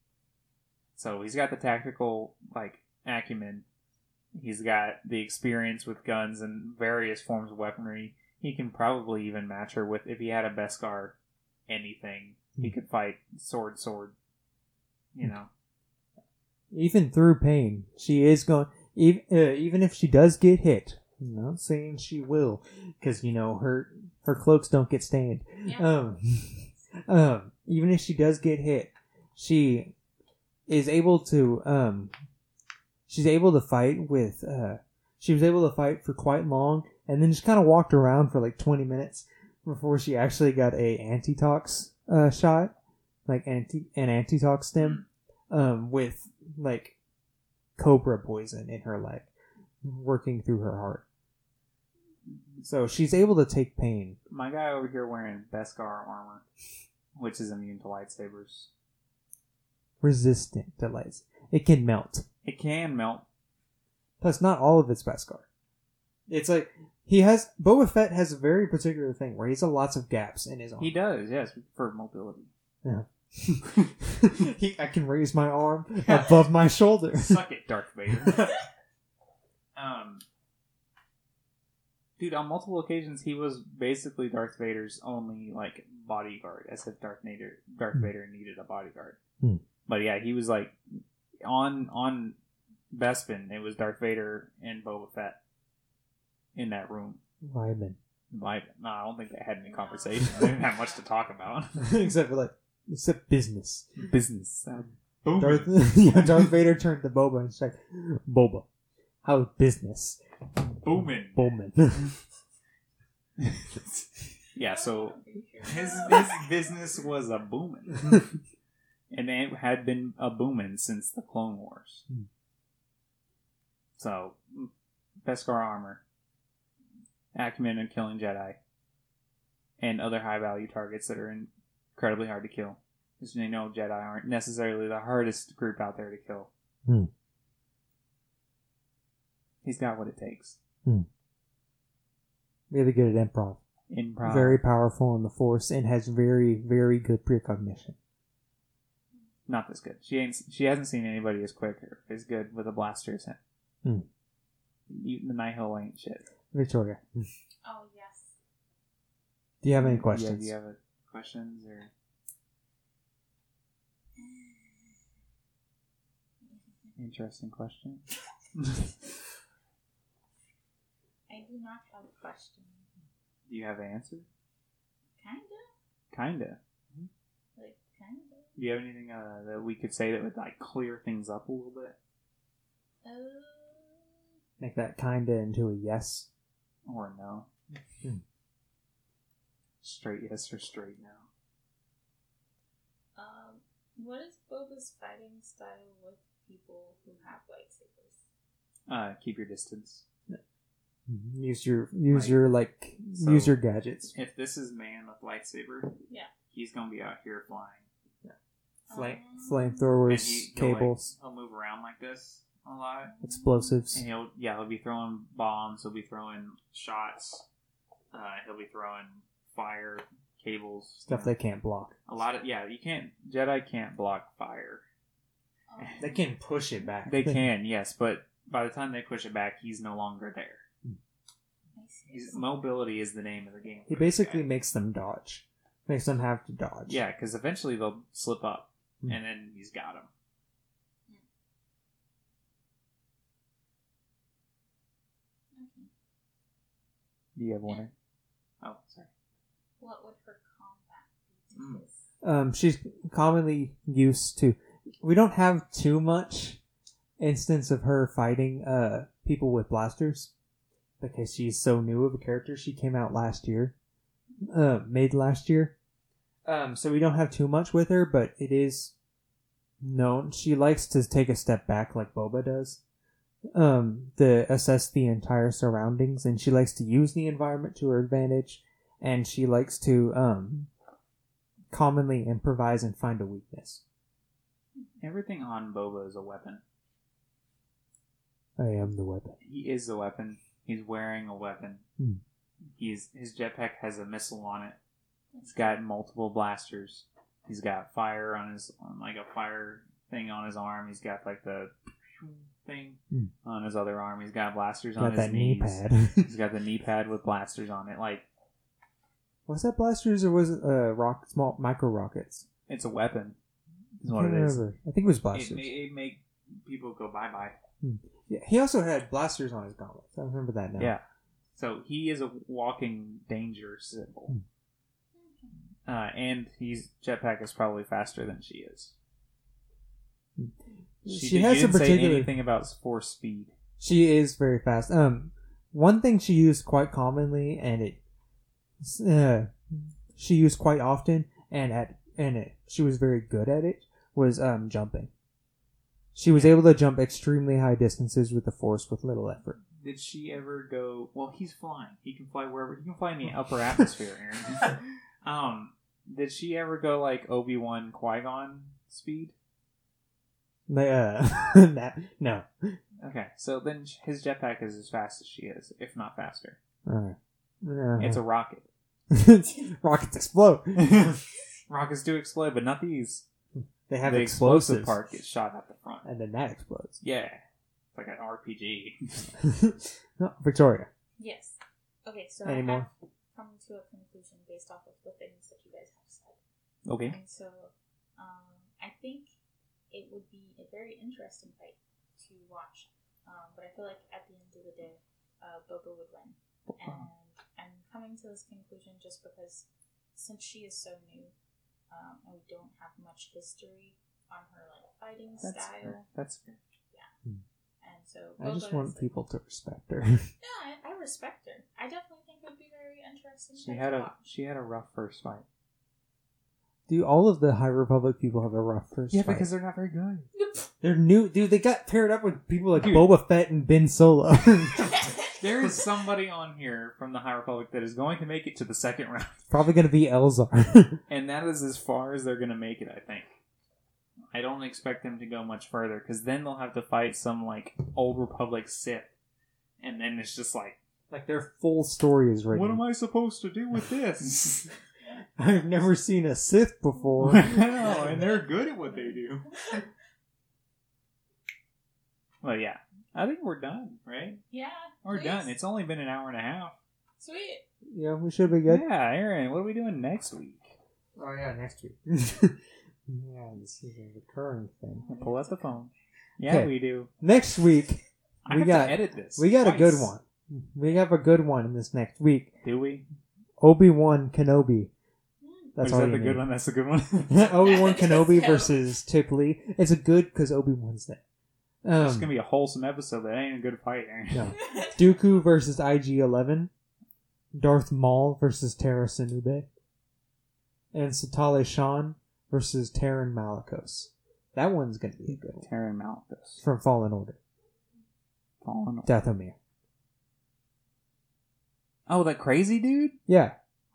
So he's got the tactical, like, acumen. He's got the experience with guns and various forms of weaponry. He can probably even match her with, if he had a Beskar anything, he could fight sword, sword. You know. Even through pain, she is going. Even uh, even if she does get hit, I'm not saying she will, because you know her her cloaks don't get stained. Yeah. Um, um, even if she does get hit, she is able to. Um, she's able to fight with. Uh, she was able to fight for quite long, and then just kind of walked around for like twenty minutes before she actually got a antitox uh, shot, like anti an antitox stem, um, with like cobra poison in her leg, working through her heart. So she's able to take pain. My guy over here wearing Beskar armor, which is immune to lightsabers. Resistant to lights. It can melt. It can melt. Plus, not all of it's Beskar. It's like he has Boba Fett has a very particular thing where he's got lots of gaps in his arm. He does, yes, for mobility. Yeah. he, I can raise my arm above my shoulder. Suck it, Darth Vader. um, dude, on multiple occasions, he was basically Darth Vader's only like bodyguard, as if Darth Vader, Darth Hmm. Vader needed a bodyguard. Hmm. But yeah, he was like on on Bespin. It was Darth Vader and Boba Fett in that room. Vibin. Like, no, I don't think they had any conversation. They didn't have much to talk about. Except for like, except business. Business. Uh, boom. Darth, yeah, Darth Vader turned to Boba and said, Boba, how's business? Booming. Bowman. Yeah, so I'm pretty sure. his his business was a booming, and it had been a booming since the Clone Wars. Hmm. So, Beskar armor, acumen in killing Jedi, and other high value targets that are incredibly hard to kill, because you know Jedi aren't necessarily the hardest group out there to kill. Hmm. He's got what it takes. Really good at improv. Improv. Very powerful in the Force and has very, very good precognition. Not this good. She ain't. She hasn't seen anybody as quick or as good with a blaster as him. Hmm. Even the Nihil ain't shit. Victoria, Oh, yes. do you have any Yeah, questions? do you have a, questions or? Interesting question. I do not have a question. Do you have an answer? Kinda. Kinda. Like, kinda. Do you have anything uh, that we could say that would like clear things up a little bit? Uh, Make that kinda into a yes. Or no? Hmm. Straight yes or straight no? um, what is Boba's fighting style with people who have lightsabers? Uh, keep your distance. Use your use Right. your like So- use your gadgets. If this is man with lightsaber, Yeah. he's gonna be out here flying. Flame Um, flamethrowers, And he- he'll, like, cables, he'll move around like this a lot. explosives. And he'll, yeah, he'll be throwing bombs. He'll be throwing shots. Uh, he'll be throwing fire, cables, Stuff you know. they can't block. A lot of yeah, you can't. Jedi can't block fire. um, They can push it back. They can, yes, but by the time they push it back, he's no longer there. I see. He's, mobility is the name of the game. He for this basically guy. makes them dodge. Makes them have to dodge. yeah, because eventually they'll slip up, Hmm. and then he's got him. Okay. Do you have one? Oh, sorry. What would her combat be to Mm. this? Um, she's commonly used to. We don't have too much instance of her fighting uh people with blasters, because she's so new of a character. She came out last year, uh, mid last year. Um, so we don't have too much with her, but it is known she likes to take a step back, like Boba does, um, to assess the entire surroundings, and she likes to use the environment to her advantage, and she likes to um, commonly improvise and find a weakness. Everything on Boba is a weapon. I am the weapon. He is the weapon. He's wearing a weapon. Hmm. He's his jetpack has a missile on it. It's got multiple blasters. He's got fire on his on like a fire thing on his arm. He's got like the thing Hmm. on his other arm. He's got blasters Got on his that knee knees. pad. He's got the knee pad with blasters on it. Like Was that blasters or was it uh, rock small micro rockets? it's a weapon. Is I what can't it is. remember. I think it was It, blasters. ma- it make people go bye bye. Yeah, he also had blasters on his gauntlets. I remember that now. Yeah. So he is a walking danger symbol. Uh, and he's jetpack is probably faster than she is. She, did- has she a didn't say particular. anything about force speed. She is very fast. Um, one thing she used quite commonly, and it, uh, she used quite often, and at and it she was very good at it. Was um jumping. She was able to jump extremely high distances with the force with little effort. Did she ever go? Well, he's flying. He can fly wherever. He can fly in the upper atmosphere, Aaron. um, did she ever go like Obi-Wan Qui-Gon speed? Uh, that, no. Okay, so then his jetpack is as fast as she is, if not faster. Alright. Uh, It's a rocket. rockets explode. Rockets do explode, but not these. They have the explosives, explosive part gets shot at the front. and then that explodes. Yeah, it's like an R P G. No, Victoria. Yes. Okay, so Any I more? have come to a conclusion based off of the things that you guys have said. Okay. And so, um, I think it would be a very interesting fight to watch. Um, but I feel like at the end of the day, uh, Boba would win. And I'm coming to this conclusion just because since she is so new, um, and we don't have much history on her like fighting That's style, fair. That's fair. and so I just Boba want is the- people to respect her. No, I, I respect her. I definitely think it would be very interesting. She fight had to a watch. she had a rough first fight. Do all of the High Republic people have a rough first Yeah, fight? because they're not very good. They're new. Dude, they got paired up with people like Dude. Boba Fett and Ben Solo. There is somebody on here from the High Republic that is going to make it to the second round, Probably going to be Elzar. and that is as far as they're going to make it. I think. I don't expect them to go much further because then they'll have to fight some like old Republic Sith, and then it's just like, like their full story is written. what am I supposed to do with this? I've never seen a Sith before. I know, and they're good at what they do. Well, yeah, I think we're done, right? Yeah, We're please. done. It's only been an hour and a half. Sweet. Yeah, we should be good. Yeah, Aaron, what are we doing next week? Oh yeah, next week. Yeah, this is a recurring thing. I'll pull out the phone. Yeah, Okay. we do. Next week, I we have got to edit this. we got a twice. good one. We have a good one in this next week. Do we? Obi-Wan Kenobi. That's Is all that you the need. good one? That's the good one. Obi-Wan Kenobi Let's go. versus Tip Lee. It's a good because Obi-Wan's there. It's Um, gonna be a wholesome episode. That ain't a good fight, Aaron. no. Dooku versus I G eleven. Darth Maul versus Terra Sinube. And Satale Shan versus Terran Malicos. That one's gonna be a good one. Terran Malthus. From Fallen Order. Fallen. Dathomir. Oh, that crazy dude? Yeah.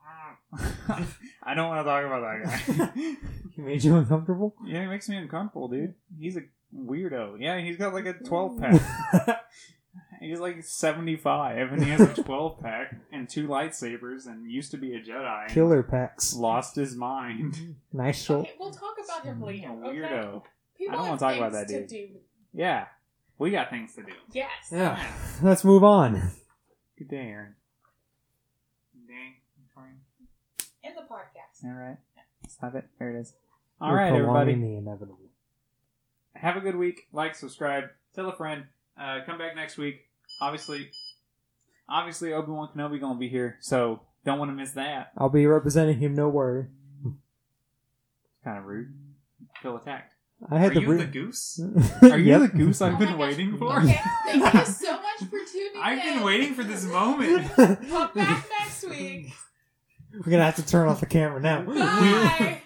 I don't want to talk about that guy. He made you uncomfortable? Yeah, he makes me uncomfortable, dude. He's a weirdo. Yeah, he's got like a twelve pack. He's like seventy-five, and he has a twelve pack and two lightsabers, and used to be a Jedi. and Killer packs. Lost his mind. Nice show. Okay, we'll talk about him later. A Okay? weirdo. People I don't have wanna talk about things that to dude. do. Yeah, we got things to do. Yes. Yeah. Let's move on. Good day, Aaron. Good day, Victoria. In the podcast. All right. Stop it. There it is. All We're right, prolonging everybody. the inevitable. Have a good week. Like, subscribe, tell a friend. Uh, come back next week. Obviously, obviously Obi-Wan Kenobi gonna be here, so don't want to miss that. I'll be representing him, no worry. Kind of rude. Feel attacked. I had Are to you re- the goose? Are you Yep. the goose I've Oh been my waiting gosh. for? Okay, thank you so much for tuning I've in. been waiting for this moment. Come back next week. We're gonna have to turn off the camera now. Bye.